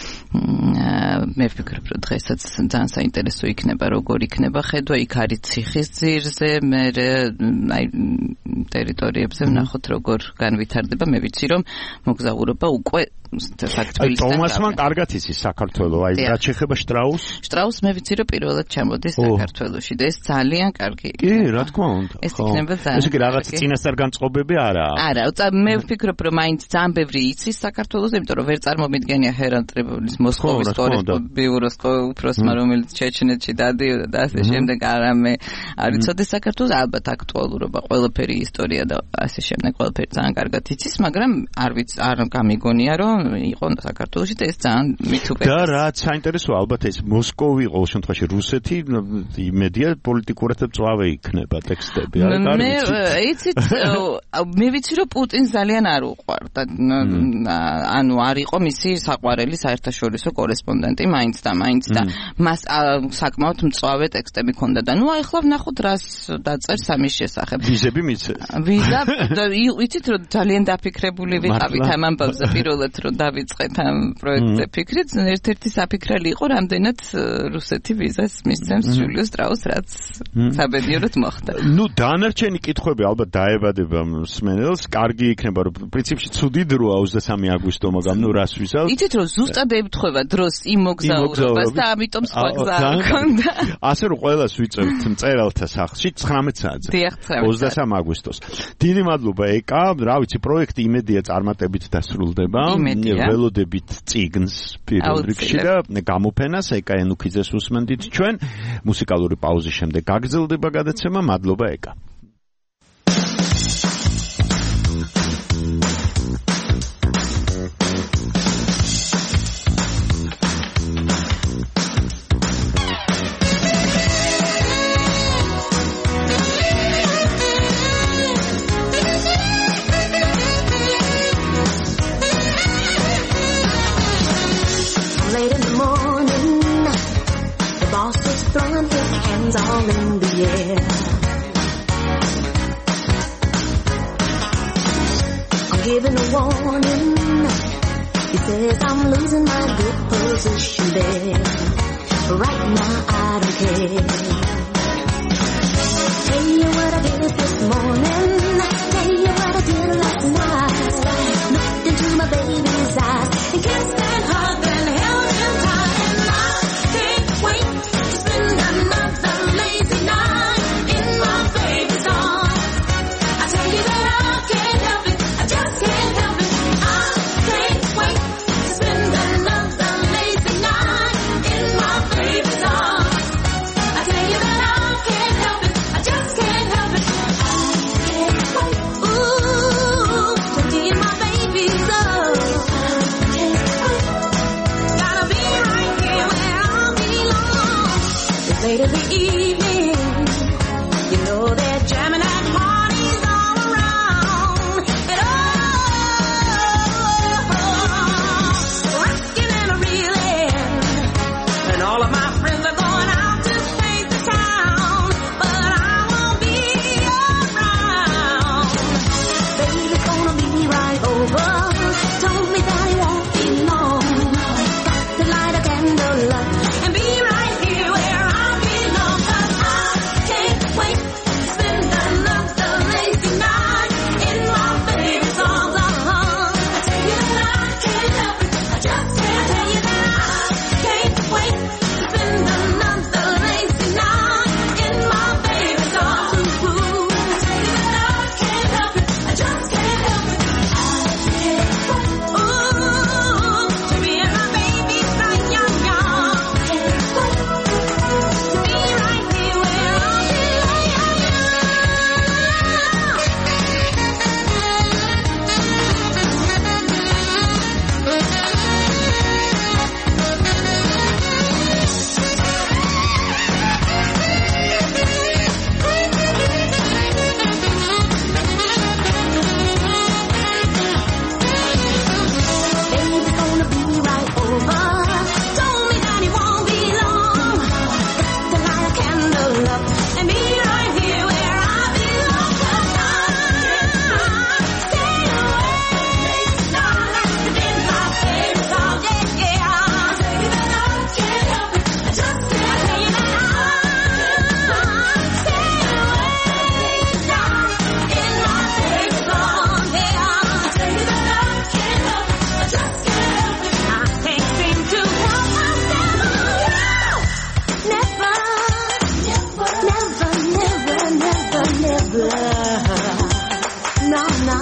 მე ვფიქრობ, რომ დღესაც ძალიან საინტერესო იქნება, როგორ იქნება ხედვა, იქ არის ციხის ძირზე, მე აი ტერიტორიებზე ვნახოთ, როგორ განვითარდება, მე ვიცი, რომ მოგზაურობა უკვე აი თომასმა კარგად იცის საქართველო, აი რაც შეეხება შტრაუს. შტრაუს მე ვიცი, რომ პირველად ჩამოდის საქართველოში და ეს ძალიან კარგი იქნება. კი, რა თქმა უნდა. ეს იქნება ძალიან. ესე იგი რაღაც წინასწარ განწყობები არაა. არა, მე ვფიქრობ, რომ მაინც ძალიან ბევრი იცის საქართველოს, იმიტომ რომ ვერ წარმომიდგენია ჰერალდ ტრიბუნის მოსკოვის ბიუროს უფროსმა, რომელიც ჩეჩნეთში დადიოდა და ასე შემდეგ, არამე არ იცოდეს საქართველოს, ალბათ აქტუალურობა, ყველაფერი ისტორია და ასე შემდეგ, ყველაფერი ძალიან კარგად იცის, მაგრამ არ ვიცი, არ გამიგონია, რომ იყო საქართველოში და ეს ძალიან მithupet. და რაც საინტერესოა, ალბათ ეს მოსკოვი, ყოველ შემთხვევაში რუსეთი, იმედია პოლიტიკურად მწვავე იქნება ტექსტები. მე იცით, მე ვიცი, რომ პუტინს ძალიან არ უყვარდა. ანუ არ იყო მისი საყვარელი საერთაშორისო კორესპონდენტი მაინც და მაინც და მას საკმაოდ მწვავე ტექსტები ჰქონდა და ნუ ახლა ვნახოთ რას დაწერს ამის შესახებ. ვიზები მიცეს. ვიზა და იცით, რომ ძალიან დაფიქრებული ვიყავით ამ ამბავზე პირველად, რომ დავიწყეთ ამ პროექტზე ფიქრით, ერთ-ერთი საფიქრალი იყო, რამდენად რუსეთი ვიზას მისცემს ჯულიუს სტრაუსს, რაც საბედნიეროდ მოხდა. ნუ დანარჩენი კითხვები ალბათ დაებადება მსმენელს, კარგი იქნება, რომ პრინციპში ცუდი დროა ოცდამესამე აგვისტო, მაგრამ ნუ რას ვიზავ? იცით, რომ ზუსტად ემთხვევა დროს იმ მოგზაურობას და ამიტომ სხვა გზა არ ჰქონდა. ასე რომ ყველას ვიწევთ მწერალთა სახლში ცხრამეტ საათზე. ოცდამესამე აგვისტოს. დიდი მადლობა ეკა, რა ვიცი, პროექტი იმედია წარმატებით დასრულდება. ველოდებით წიგნს პირველ რიგში და გამოფენას ეკა ენუქიძეს უსმენდით ჩვენ. მუსიკალური პაუზის შემდეგ გაგრძელდება გადაცემა. მადლობა ეკა. Throwing his hands all in the air. I'm giving a warning. He says I'm losing my good position there. But right now I don't care. Tell you what I did this morning. Tell you what I did last night. Looked into my baby's eyes and kissed and hugged and held him tight. And I can't wait. Another lazy night in my baby's arms. I tell you that I can't help it, I just can't help it. I can't wait to spend another lazy night in my baby's arms. I tell you that I can't help it, I just can't help it. love. No, no.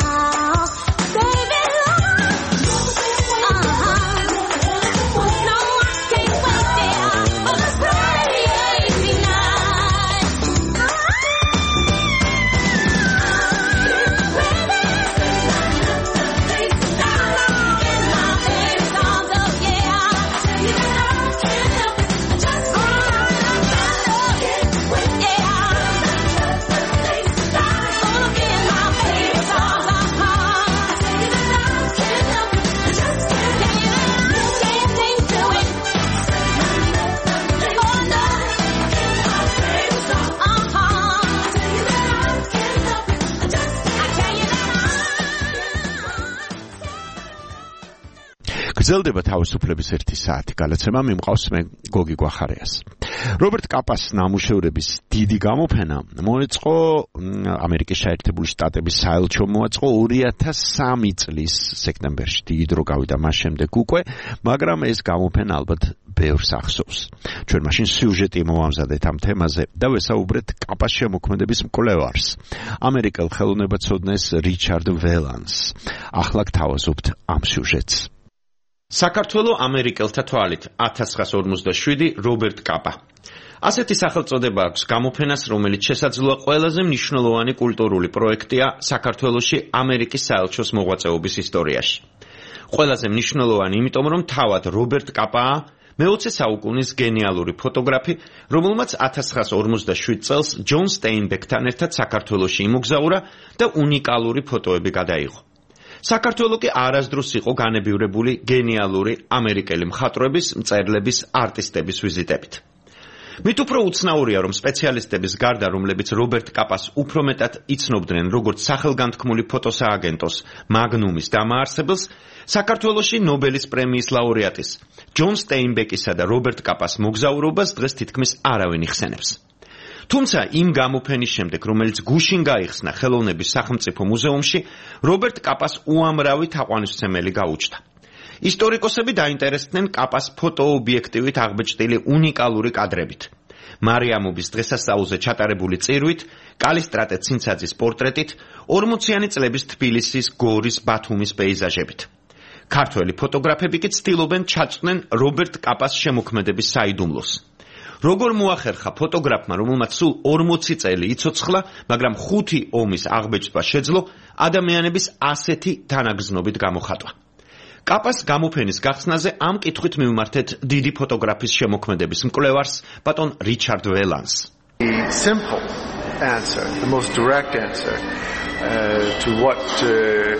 გრძელდება თავისუფლების ერთი საათი გადაცემა მიმყავს მე გოგი გვახარიას. რობერტ კაპას ნამუშევრების დიდი გამოფენა მოეწყო ამერიკის შეერთებული შტატების საელჩომ მოაწყო ორი ათას სამი წლის სექტემბერში. დიდი დრო გავიდა მას შემდეგ უკვე, მაგრამ ეს გამოფენა ალბათ ბევრს ახსოვს. ჩვენ მაშინ სიუჟეტი მოვამზადეთ ამ თემაზე და ვესაუბრეთ კაპას შემოქმედების მკვლევარს, ამერიკელ ხელოვნებაცოდნეს რიჩარდ ველანს. ახლა გთავაზობთ ამ სიუჟეტს. საქართველო ამერიკელთა თვალით ათას ცხრაასი ორმოცდაშვიდი რობერტ კაპა. ასეთი სახელწოდება აქვს გამოფენას, რომელიც შესაძლოა ყველაზე მნიშვნელოვანი კულტურული პროექტია საქართველოში ამერიკის საელჩოს მოღვაწეობის ისტორიაში. ყველაზე მნიშვნელოვანი, იმიტომ რომ თავად რობერტ კაპაა მეოცე საუკუნის გენიალური ფოტოგრაფი, რომელმაც ათას ცხრაასი ორმოცდაშვიდ წელს ჯონ სტეინბეკთან ერთად საქართველოში იმოგზაურა და უნიკალური ფოტოები გადაიღო. საქართველო კი არასდროს იყო განებივრებული გენიალური ამერიკელი მხატვრების, მწერლების, არტისტების ვიზიტებით. მით უფრო უცნაურია, რომ სპეციალისტების გარდა, რომლებიც რობერტ კაპას უფრო მეტად იცნობდნენ როგორც სახელგანთქმული ფოტოსააგენტოს მაგნუმის დამაარსებელს, საქართველოში ნობელის პრემიის ლაურეატის ჯონ სტეინბეკისა და რობერტ კაპას მოგზაურობას დღეს თითქმის არავინ იხსენებს. თუმცა იმ გამოფენის შემდეგ, რომელიც გუშინ გაიხსნა ხელოვნების სახელმწიფო მუზეუმში, რობერტ კაპას უამრავი თაყვანისმცემელი გაუჩნდა. ისტორიკოსები დაინტერესდნენ კაპას ფოტოობიექტივით აღბეჭდილი უნიკალური კადრებით, მარიამობის დღესასწაულზე ჩატარებული წირვით, კალისტრატე ცინცაძის პორტრეტით, ორმოციანი წლების თბილისის, გორის, ბათუმის პეიზაჟებით. ქართველი ფოტოგრაფები კი ცდილობენ ჩაწვდნენ რობერტ კაპას შემოქმედების საიდუმლოს. როგორ მოახერხა ფოტოგრაფმა, რომელმაც სულ ორმოცი წელი იცოცხლა, მაგრამ ხუთი ომის აღბეჭდვა შეძლო, ადამიანების ასეთი თანაგრძნობით გამოხატვა. კაპას გამოფენის გახსნაზე ამ კითხვით მივმართეთ დიდი ფოტოგრაფის შემოქმედების მკვლევარს, ბატონ რიჩარდ ველანს. The simple answer, the most direct answer uh, to what uh,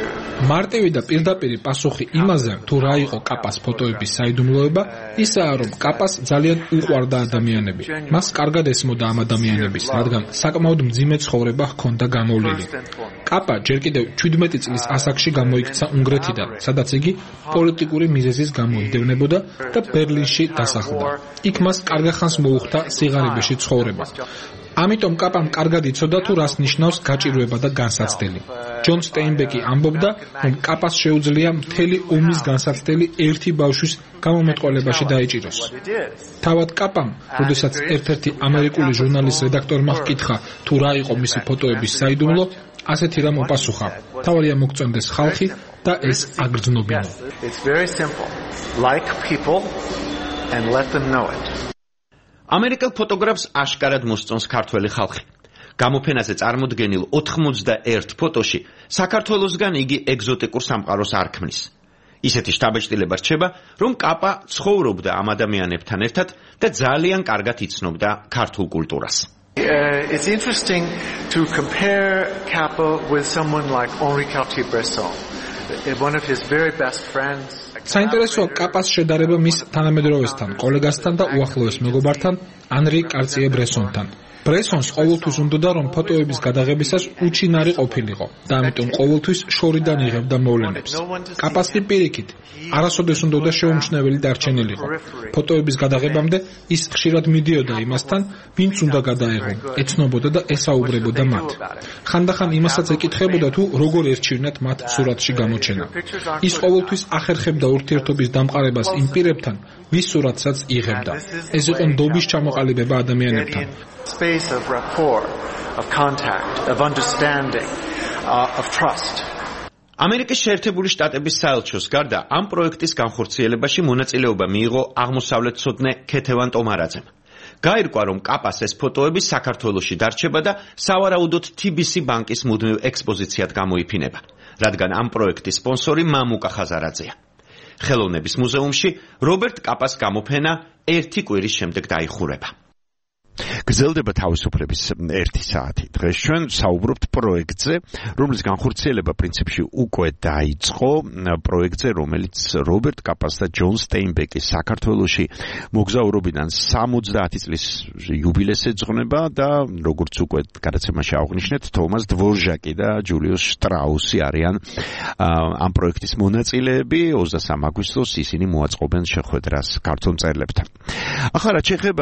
მარტივი და პირდაპირი პასუხი იმაზე, თუ რა იყო კაპას ფოტოების საიდუმლოება, ისაა, რომ კაპას ძალიან უყვარდა ადამიანები. მას კარგად ესმოდა ამ ადამიანების, რადგან საკმაოდ მძიმე ცხოვრება ჰქონდა გამოვლილი. კაპა ჯერ კიდევ ჩვიდმეტი წლის ასაკში გამოიქცა უნგრეთიდან, სადაც იგი პოლიტიკური მიზეზის გამო იდევნებოდა და ბერლინში დასახლდა. იქ მას კარგახანს მოუხდა სიღარიბეში ცხოვრება. ამიტომ კაპამ კარგად იცოდა თუ რას ნიშნავს გაჭირვება და განსაცდელი. ჯონ სტეინბეკი ამბობდა, რომ კაპას შეუძლია მთელი ომის განსაცდელი ერთი ბავშვის გამომეტყველებაში დაიჭიროს. თავად კაპამ, როდესაც ერთ-ერთი ამერიკული ჟურნალის რედაქტორმა ჰკითხა, თუ რა იყო მისი ფოტოების საიდუმლო, ასეთი რამ უპასუხა: თავარია მოგწონდეს ხალხი და ეს აგრძნობინო. It's very simple. Like people and let them know it. ამერიკელ ფოტოგრაფს აშკარად მოსწონს ქართველი ხალხი. გამოფენაზე წარმოდგენილ ოთხმოცდაერთ ფოტოში საქართველოსგან იგი ეგზოტიკურ სამყაროს არ ქმნის. ისეთი შთაბეჭდილება რჩება, რომ კაპა ცხოვრობდა ამ ადამიანებთან ერთად და ძალიან კარგად იცნობდა ქართულ კულტურას. Uh, it's interesting to compare Kappa with someone like Henri Cartier-Bresson, one of his very best friends. საინტერესოა კაპას შედარება მის თანამედროვესთან, კოლეგასთან და უახლოეს მეგობართან, ანრი კარტიე-ბრესონთან. ბრესონს ყოველთვის უნდოდა, რომ ფოტოების გადაღებისას უჩინარი ყოფილიყო და ამიტომ ყოველთვის შორიდან იღებდა მოვლენებს. კაპას კი პირიქით, არასოდეს უნდოდა შეუმჩნეველი დარჩენილიყო. ფოტოების გადაღებამდე ის ხშირად მიდიოდა იმასთან, ვინც უნდა გადაეღო, ეცნობოდა და ესაუბრებოდა მათ. ხანდახან იმასაც ეკითხებოდა, თუ როგორ ერჩივნათ მათ სურათში გამოჩენა. ის ყოველთვის ახერხებდა ურთიერთობის დამყარებას იმ პირებთან, ვის სურათსაც იღებდა. ეს იყო ნდობის ჩამოყალიბება ადამიანებთან. Space of rapport of contact, of understanding, uh, of trust. ამერიკის შეერთებული შტატების საელჩოს გარდა ამ პროექტის განხორციელებაში მონაწილეობა მიიღო აღმოსავლეთცოდნე ქეთევან ტომარაძემ. გაირკვა, რომ კაპას ეს ფოტოები საქართველოში დარჩება და სავარაუდოდ თი ბი სი ბანკის მუდმივ ექსპოზიციად გამოიფინება, რადგან ამ პროექტის სპონსორი მამუკა ხაზარაძეა. ხელოვნების მუზეუმში რობერტ კაპას გამოფენა ერთი კვირის შემდეგ დაიხურება. გრძელდება თავისუფლების ერთი საათი. დღეს ჩვენ საუბრობთ პროექტზე, რომლის განხორციელება პრინციპში უკვე დაიწყო, პროექტზე, რომელიც რობერტ კაპას და ჯონ სტეინბეკის საქართველოში მოგზაურობიდან სამოცდაათი წლის იუბილეს ეძღვნება და როგორც უკვე გადაცემაში აღვნიშნეთ, თომას დვორჟაკი და ჯულიუს შტრაუსი არიან ამ პროექტის მონაწილეები. ოცდასამი აგვისტოს ისინი მოაწყობენ შეხვედრას ქართველ მწერლებთან. ახლა რაც შეეხება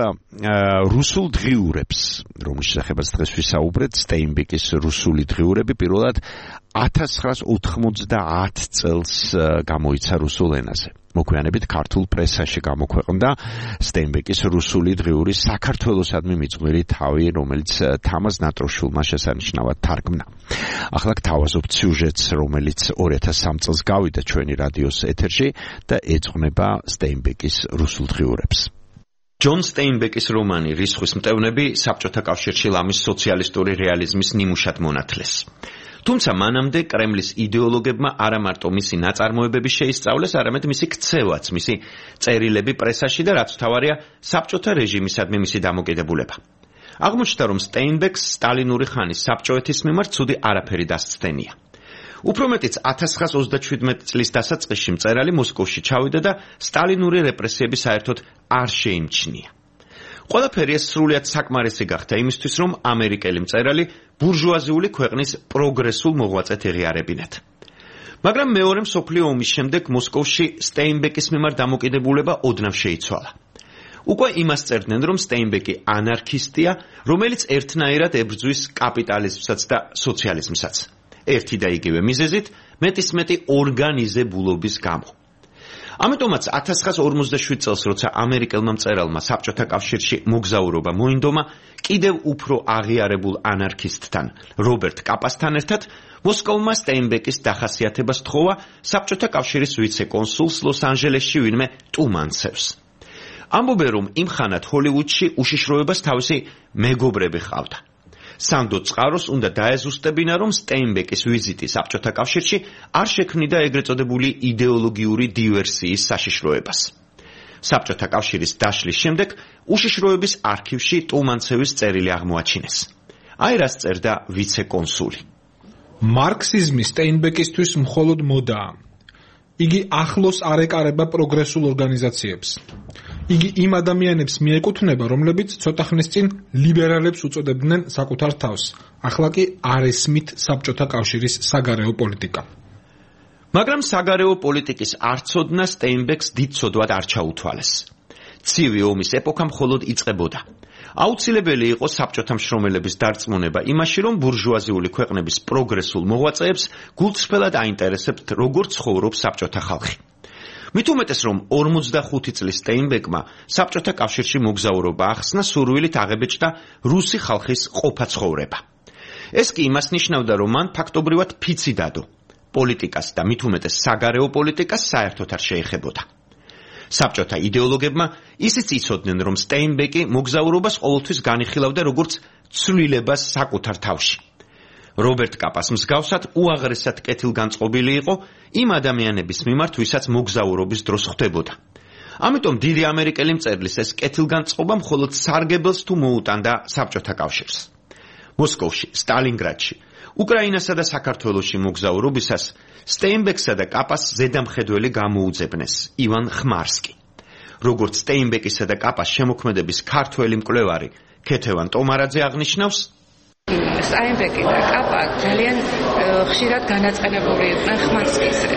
რუსულ დღიურებს, რომლის შესახებაც დღეს ვისაუბრეთ, სტეინბეკის რუსული დღიურები პირველად ათას ცხრაას ოთხმოცდაათ წელს გამოიცა რუსულ ენაზე. მოგვიანებით ქართულ პრესაში გამოქვეყნდა სტეინბეკის რუსული დღიური საქართველოსადმი მიძღვარი თავი, რომელიც თამაზ ნატროშულმა შესანიშნავად თარგმნა. ახლა გთავაზობთ სიუჟეტს, რომელიც ორი ათას სამი წელს გავიდა ჩვენი რადიოს ეთერში და ეძღვნება სტეინბეკის რუსულ დღიურებს. ჯონ სტეინბეკის რომანი რისხვის მტევნები საბჭოთა კავშირში ლამის სოციალისტური რეალიზმის ნიმუშად მონათლეს. თუმცა მანამდე კრემლის იდეოლოგებმა არა მარტო მისი ნაწარმოებები შეისწავლეს, არამედ მისი ქცევაც, მისი წერილები პრესაში და რაც თავარია საბჭოთა რეჟიმისადმი მისი დამოკიდებულება. აღმოჩნდა, რომ სტეინბეკს სტალინური ხანის საბჭოეთის მიმართ ცუდი არაფერი დასცდენია. უფრო მეტიც ათას ცხრაას ოცდაჩვიდმეტი წლის დასაწყისში მწერალი მოსკოვში ჩავიდა და სტალინური რეპრესიები საერთოდ არ შეიმჩნია. ყველაფერი ეს სრულიად საკმარისი გახდა იმისთვის, რომ ამერიკელი მწერალი ბურჟუაზიული ქვეყნის პროგრესულ მოღვაწედ ეღიარებინათ. მაგრამ მეორე მსოფლიო ომის შემდეგ მოსკოვში სტეინბეკის მიმართ დამოკიდებულება ოდნავ შეიცვალა. უკვე იმას წერდნენ, რომ სტეინბეკი ანარქისტია, რომელიც ერთნაირად ებრძვის კაპიტალიზმსაც და სოციალიზმსაც. ერთი და იგივე მიზეზით, მეტის მეტი ორგანიზებულობის გამო. ამიტომაც ათას ცხრაას ორმოცდაშვიდ წელს, როცა ამერიკელმა მწერალმა საბჭოთა კავშირში მოგზაურობა მოინდომა, კიდევ უფრო აღიარებულ ანარქისტთან, რობერტ კაპასთან ერთად, მოსკოვმა სტეინბეკის დახასიათება სთხოვა საბჭოთა კავშირის ვიცე-კონსულს ლოს-ანჯელესში ვინმე ტუმანცევს. ამბობენ, რომ იმ ხანად ჰოლივუდში უშიშროებას თავისი მეგობრები ჰყავდა. სანდო წყაროს უნდა დაეზუსტებინა, რომ სტეინბეკის ვიზიტი საბჭოთა კავშირში არ შექმნიდა ეგრეთ წოდებული იდეოლოგიური დივერსიის საშიშროებას. საბჭოთა კავშირის დაშლის შემდეგ უშიშროების არქივში ტუმანცევის წერილი აღმოაჩინეს. აი რას წერდა ვიცე-კონსული. მარქსიზმი სტეინბეკისთვის მხოლოდ მოდაა. იგი ახლოს არ ეკარება პროგრესულ ორგანიზაციებს. იგი იმ ადამიანებს მიეკუთვნება, რომლებიც ცოტა ხნის წინ ლიბერალებს უწოდებდნენ საკუთარ თავს. ახლა კი არ ესმით საბჭოთა კავშირის საგარეო პოლიტიკა. მაგრამ საგარეო პოლიტიკის არცოდნა სტეინბეკს დიდ ცოდვად არ ჩაუთვალეს. ცივი ომის ეპოქა მხოლოდ იწყებოდა. აუცილებელი იყო საბჭოთა მშრომელების დარწმუნება იმაში, რომ ბურჟუაზიული ქვეყნების პროგრესულ მოღვაწეებს გულწრფელად აინტერესებთ, როგორ ცხოვრობს საბჭოთა ხალხი. მით უმეტეს, რომ ორმოცდახუთი წლის სტეინბეკმა საბჭოთა კავშირში მოგზაურობა ახსნა, სურვილით აღებეჭდა რუსი ხალხის ყოფა ცხოვრება. ეს კი იმას ნიშნავდა, რომ მან ფაქტობრივად ფიცი დადო. პოლიტიკას და მით უმეტეს საგარეო პოლიტიკას საერთოდ არ შეეხებოდა. საბჭოთა იდეოლოგებმა ისიც იცოდნენ, რომ სტეინბეკი მოგზაურობას ყოველთვის განიხილავდა როგორც ცვლილებას საკუთარ თავში. რობერტ კაპას მსგავსად უაღრესად კეთილგანწყობილი იყო იმ ადამიანების მიმართ, ვისაც მოგზაურობის დროს ხვდებოდა. ამიტომ დიდი ამერიკელი მწერლის ეს კეთილგანწყობა მხოლოდ სარგებელს თუ მოუტანდა საბჭოთა კავშირს. მოსკოვში, სტალინგრადში, უკრაინასა და საქართველოში მოგზაურობისას სტეინბექსა და კაპას ზედამხედველი გამოუძებნეს ივან ხმარსკი. როგორც სტეინბეკისა და კაპას შემოქმედების ქართველი მკვლევარი ქეთევან ტომარაძე აღნიშნავს, სტეინბეკი და კაპა ძალიან ხშირად განაწყენებული იყვნენ ხმარსკისზე.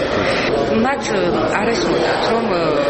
მათ არ ესმოდათ, რომ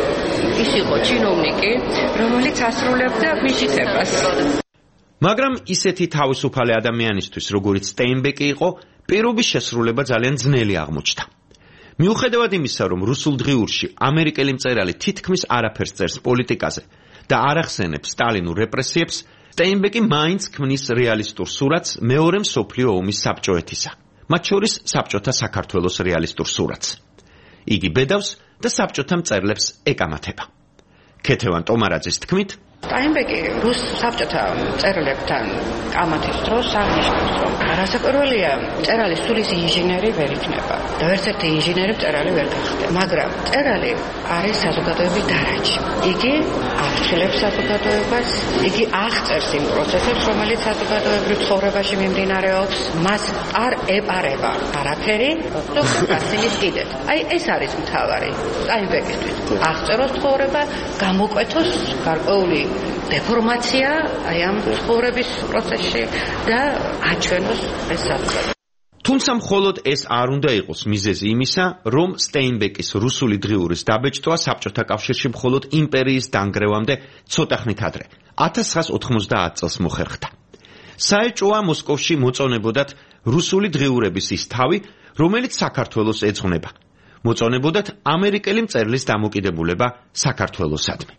ის იყო ჩინოვნიკი, რომელიც ასრულებდა მიშიტებას. მაგრამ ისეთი თავისუფალი ადამიანისთვის, როგორც სტეინბეკი იყო, პირობის შესრულება ძალიან ძნელი აღმოჩნდა. მიუხედავად იმისა, რომ რუსულ დღიურში ამერიკელი მწერალი თითქმის არაფერს წერს პოლიტიკაზე და არ ახსენებს სტალინურ რეპრესიებს, სტეინბეკი მაინც ქმნის რეალისტურ სურათს მეორე მსოფლიო ომის საბჭოეთისა, მათ შორის საბჭოთა საქართველოს რეალისტურ სურათს. იგი ბედავს და საბჭოთა მწერლებს ეკამათება. ქეთევან ტომარაძის თქმით, სტაინბეკი რუს საბჭოთა მწერლებთან კამათის დროს აღნიშნავს, რომ რასაკვირველია, მწერალი სულის ინჟინერი ვერ იქნება და ვერც ერთი ინჟინერი მწერალი ვერ გახდება, მაგრამ მწერალი არის საზოგადოების დარაჯი. იგი აღწევს საზოგადოებას, იგი აღწერს იმ პროცესებს, რომელიც საზოგადოებრივ ცხოვრებაში მიმდინარეობს, მას არ ეპარება არაფერი, დოქტორ ვასილის კიდეთ. აი ეს არის მთავარი სტაინბეკისთვის. აღწეროს ცხოვრება, გამოკვეთოს გარკვეული დეფორმაცია აი ამ ცხოვრების პროცესში და აჩვენოს ეს საზოგადოება. თუმცა მხოლოდ ეს არ უნდა იყოს მიზეზი იმისა, რომ სტეინბეკის რუსული დღიურის დაბეჭდვა საბჭოთა კავშირში მხოლოდ იმპერიის დანგრევამდე ცოტა ხნით ადრე, ათას ცხრაას ოთხმოცდაათ წელს მოხერხდა. საეჭვოა მოსკოვში მოწონებოდათ რუსული დღიურების ის თავი, რომელიც საქართველოს ეძღვნება. მოწონებოდათ ამერიკელი მწერლის დამოკიდებულება საქართველოსადმი.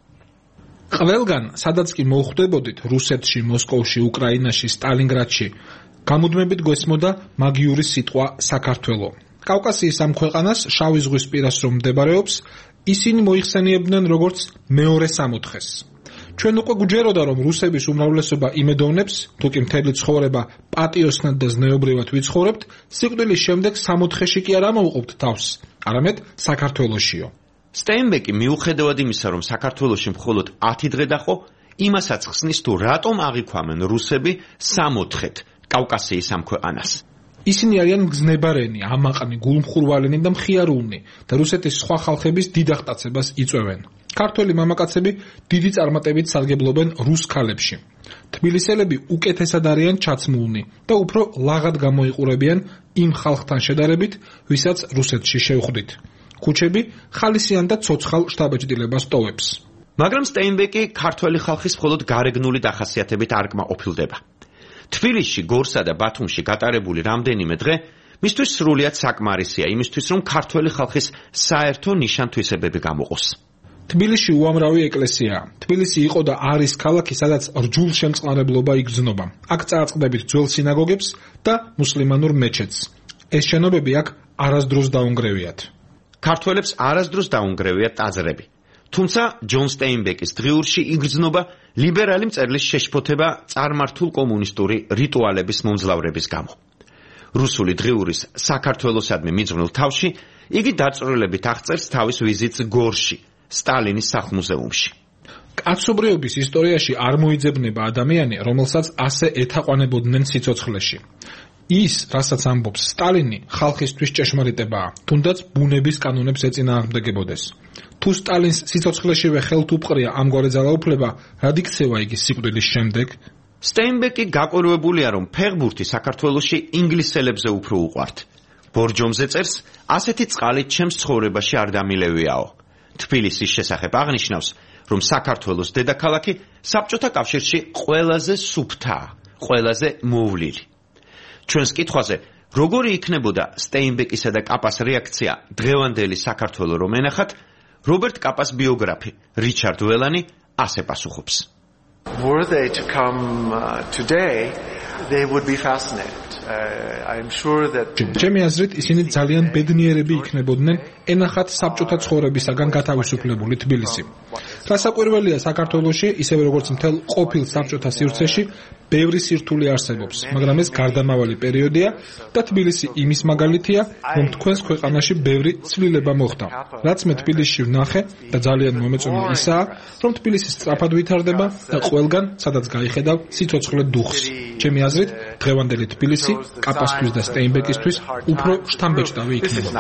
ყველგან, სადაც კი მოხვდებოდით რუსეთში, მოსკოვში, უკრაინაში, სტალინგრადში, გამუდმებით გვესმოდა მაგიური სიტყვა საქართველო. კავკასიის ამ ქვეყანას შავი ზღვის პირას რომ მდებარეობს, ისინი მოიხსენიებდნენ როგორც მეორე სამოთხეს. ჩვენ უკვე გვჯეროდა, რომ რუსების უმრავლესობა იმედოვნებს, თუ კი მთელი ცხოვრება პატიოსნად და ზნეობრივად ვიცხოვრებთ, სიკვდილის შემდეგ სამოთხეში კი არ ამოვუყობთ თავს, არამედ საქართველოშიო. სტეინბეკი მიუხედავად იმისა, რომ საქართველოში მხოლოდ ათი დღე დაყო, იმასაც ხსნის, თუ რატომ აღიქვამენ რუსები სამოთხეთ კავკასიის ამ ქვეყანას. ისინი არიან მგზნებარენი, ამაყნი, გულმხურვალენი და მხიარულნი და რუსეთის სხვა ხალხების დიდ აღტაცებას იწვევენ. ქართველი მამაკაცები დიდი წარმატებით სარგებლობენ რუს ქალებში. თბილისელები უკეთესად არიან ჩაცმულნი და უფრო ლაღად გამოიყურებიან იმ ხალხთან შედარებით, ვისაც რუსეთში შევხვდით. ქუჩები ხალისიან და ცოცხალ შთაბეჭდილებას ტოვებს. მაგრამ სტეინბეკი ქართველი ხალხის მხოლოდ გარეგნული დახასიათებით არ კმაყოფილდება. თბილისში, გორსა და ბათუმში გატარებული რამდენიმე დღე მისთვის სრულიად საკმარისია იმისთვის, რომ ქართველი ხალხის საერთო ნიშან-თვისებები გამოყოს. თბილისში უამრავი ეკლესიაა. თბილისი იყო და არის ქალაქი, სადაც რჯულ შემწყნარებლობა იგრძნობა. აქ წააწყდებით ძველ სინაგოგებს და მუსლიმანურ მეჩეთს. ეს შენობები აქ არასდროს დაუნგრევიათ. ქართველებს არასდროს დაუნგრევიათ ტაძრები. თუმცა ჯონ სტეინბეკის დღიურში იგრძნობა ლიბერალი მწერლის შეშფოთება წარმართულ კომუნისტური რიტუალების მომძლავრების გამო. რუსული დღიურის საქართველოსადმი მიძღვნილ თავში იგი დაწვრილებით აღწერს თავის ვიზიტს გორში, სტალინის სახლ-მუზეუმში. კაცობრიობის ისტორიაში არ მოიძებნება ადამიანი, რომელსაც ასე ეთაყვანებოდნენ სიცოცხლეში. ის, რასაც ამბობს სტალინი, ხალხისთვის ჭეშმარიტებაა, თუნდაც ბუნების კანონებს ეწინააღმდეგებოდეს. თუ სტალინს სიცოცხლეშივე ხელთ უპყრია ამგვარი ძალაუფლება, რად იქცევა იგი სიკვდილის შემდეგ? სტეინბეკი გაკვირვებულია, რომ ფეხბურთი საქართველოში ინგლისელებზე უფრო უყვართ. ბორჯომზე წერს, ასეთი წყალი ჩემს ცხოვრებაში არ დამილევიაო. თბილისის შესახებ აღნიშნავს, რომ საქართველოს დედაქალაქი საბჭოთა კავშირში ყველაზე სუფთაა, ყველაზე მოვლილი. ჩვენს კითხვაზე, როგორი იქნებოდა სტეინბეკისა და კაპას რეაქცია დღევანდელი საქართველო რომ ენახათ, რობერტ კაპას ბიოგრაფი რიჩარდ ველანი ასე პასუხობს. Were they to come uh, today, they would be fascinated. Uh, I'm sure that ჩემი აზრით ისინი ძალიან ბედნიერები იქნებოდნენ ენახათ საბჭოთა ცხოვრებისაგან გათავისუფლებული თბილისი. რასაკვირველია, საქართველოში, ისევე როგორც მთელ ყოფილ საბჭოთა სივრცეში, ბევრი სირთულე არსებობს, მაგრამ ეს გარდამავალი პერიოდია და თბილისი იმის მაგალითია, რომ თქვენს ქვეყანაში ბევრი ცვლილება მოხდა. რაც მე თბილისში ვნახე და ძალიან მომეწონა ისაა, რომ თბილისი სწრაფად ვითარდება და ყველგან, სადაც გაიხედავ, სიცოცხლე დუხს. ჩემი აზრით, დღევანდელი თბილისი კაპასთვის და სტეინბეკისთვის უფრო შთამბეჭდავი იქნება.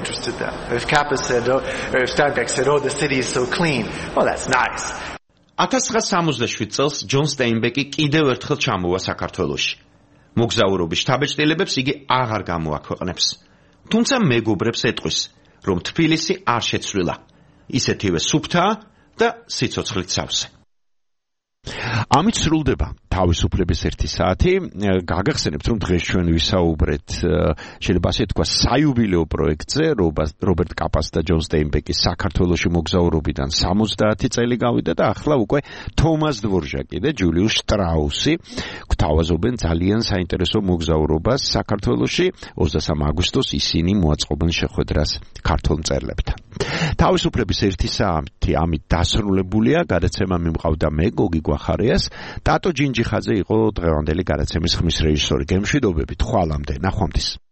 ათას ცხრაას სამოცდაშვიდ წელს ჯონ სტეინბეკი კიდევ ერთხელ ჩამოვა საქართველოში. მოგზაურობის შთაბეჭდილებებს იგი აღარ გამოაქვეყნებს. თუმცა მეგობრებს ეტყვის, რომ თბილისი არ შეცვლილა. ისეთივე სუფთაა და სიცოცხლით სავსე. ამით სრულდება თავისუფლების ერთი საათი. გაგახსენებთ, რომ დღეს ჩვენ ვისაუბრეთ, შეიძლება ასე თქვა, საიუბილეო პროექტზე, რობერტ კაპას და ჯონ სტეინბეკის საქართველოში მოგზაურობიდან სამოცდაათი წელი გავიდა და ახლა უკვე თომას დვორჟაკი და ჯულიუს შტრაუსი გვთავაზობენ ძალიან საინტერესო მოგზაურობას საქართველოში. ოცდასამი აგვისტოს ისინი მოაწყობენ შეხვედრას ქართულ მწერლებთან. თავისუფლების ერთი საათი ამით დასრულებულია. გადაცემა მიმყავდა მე გოგი გვახარიას. ტატო ჯინჯიხაძე იყო დღევანდელი გადაცემის ხმის რეჟისორი. გემშვიდობებით, ხვალამდე, ნახვამდის.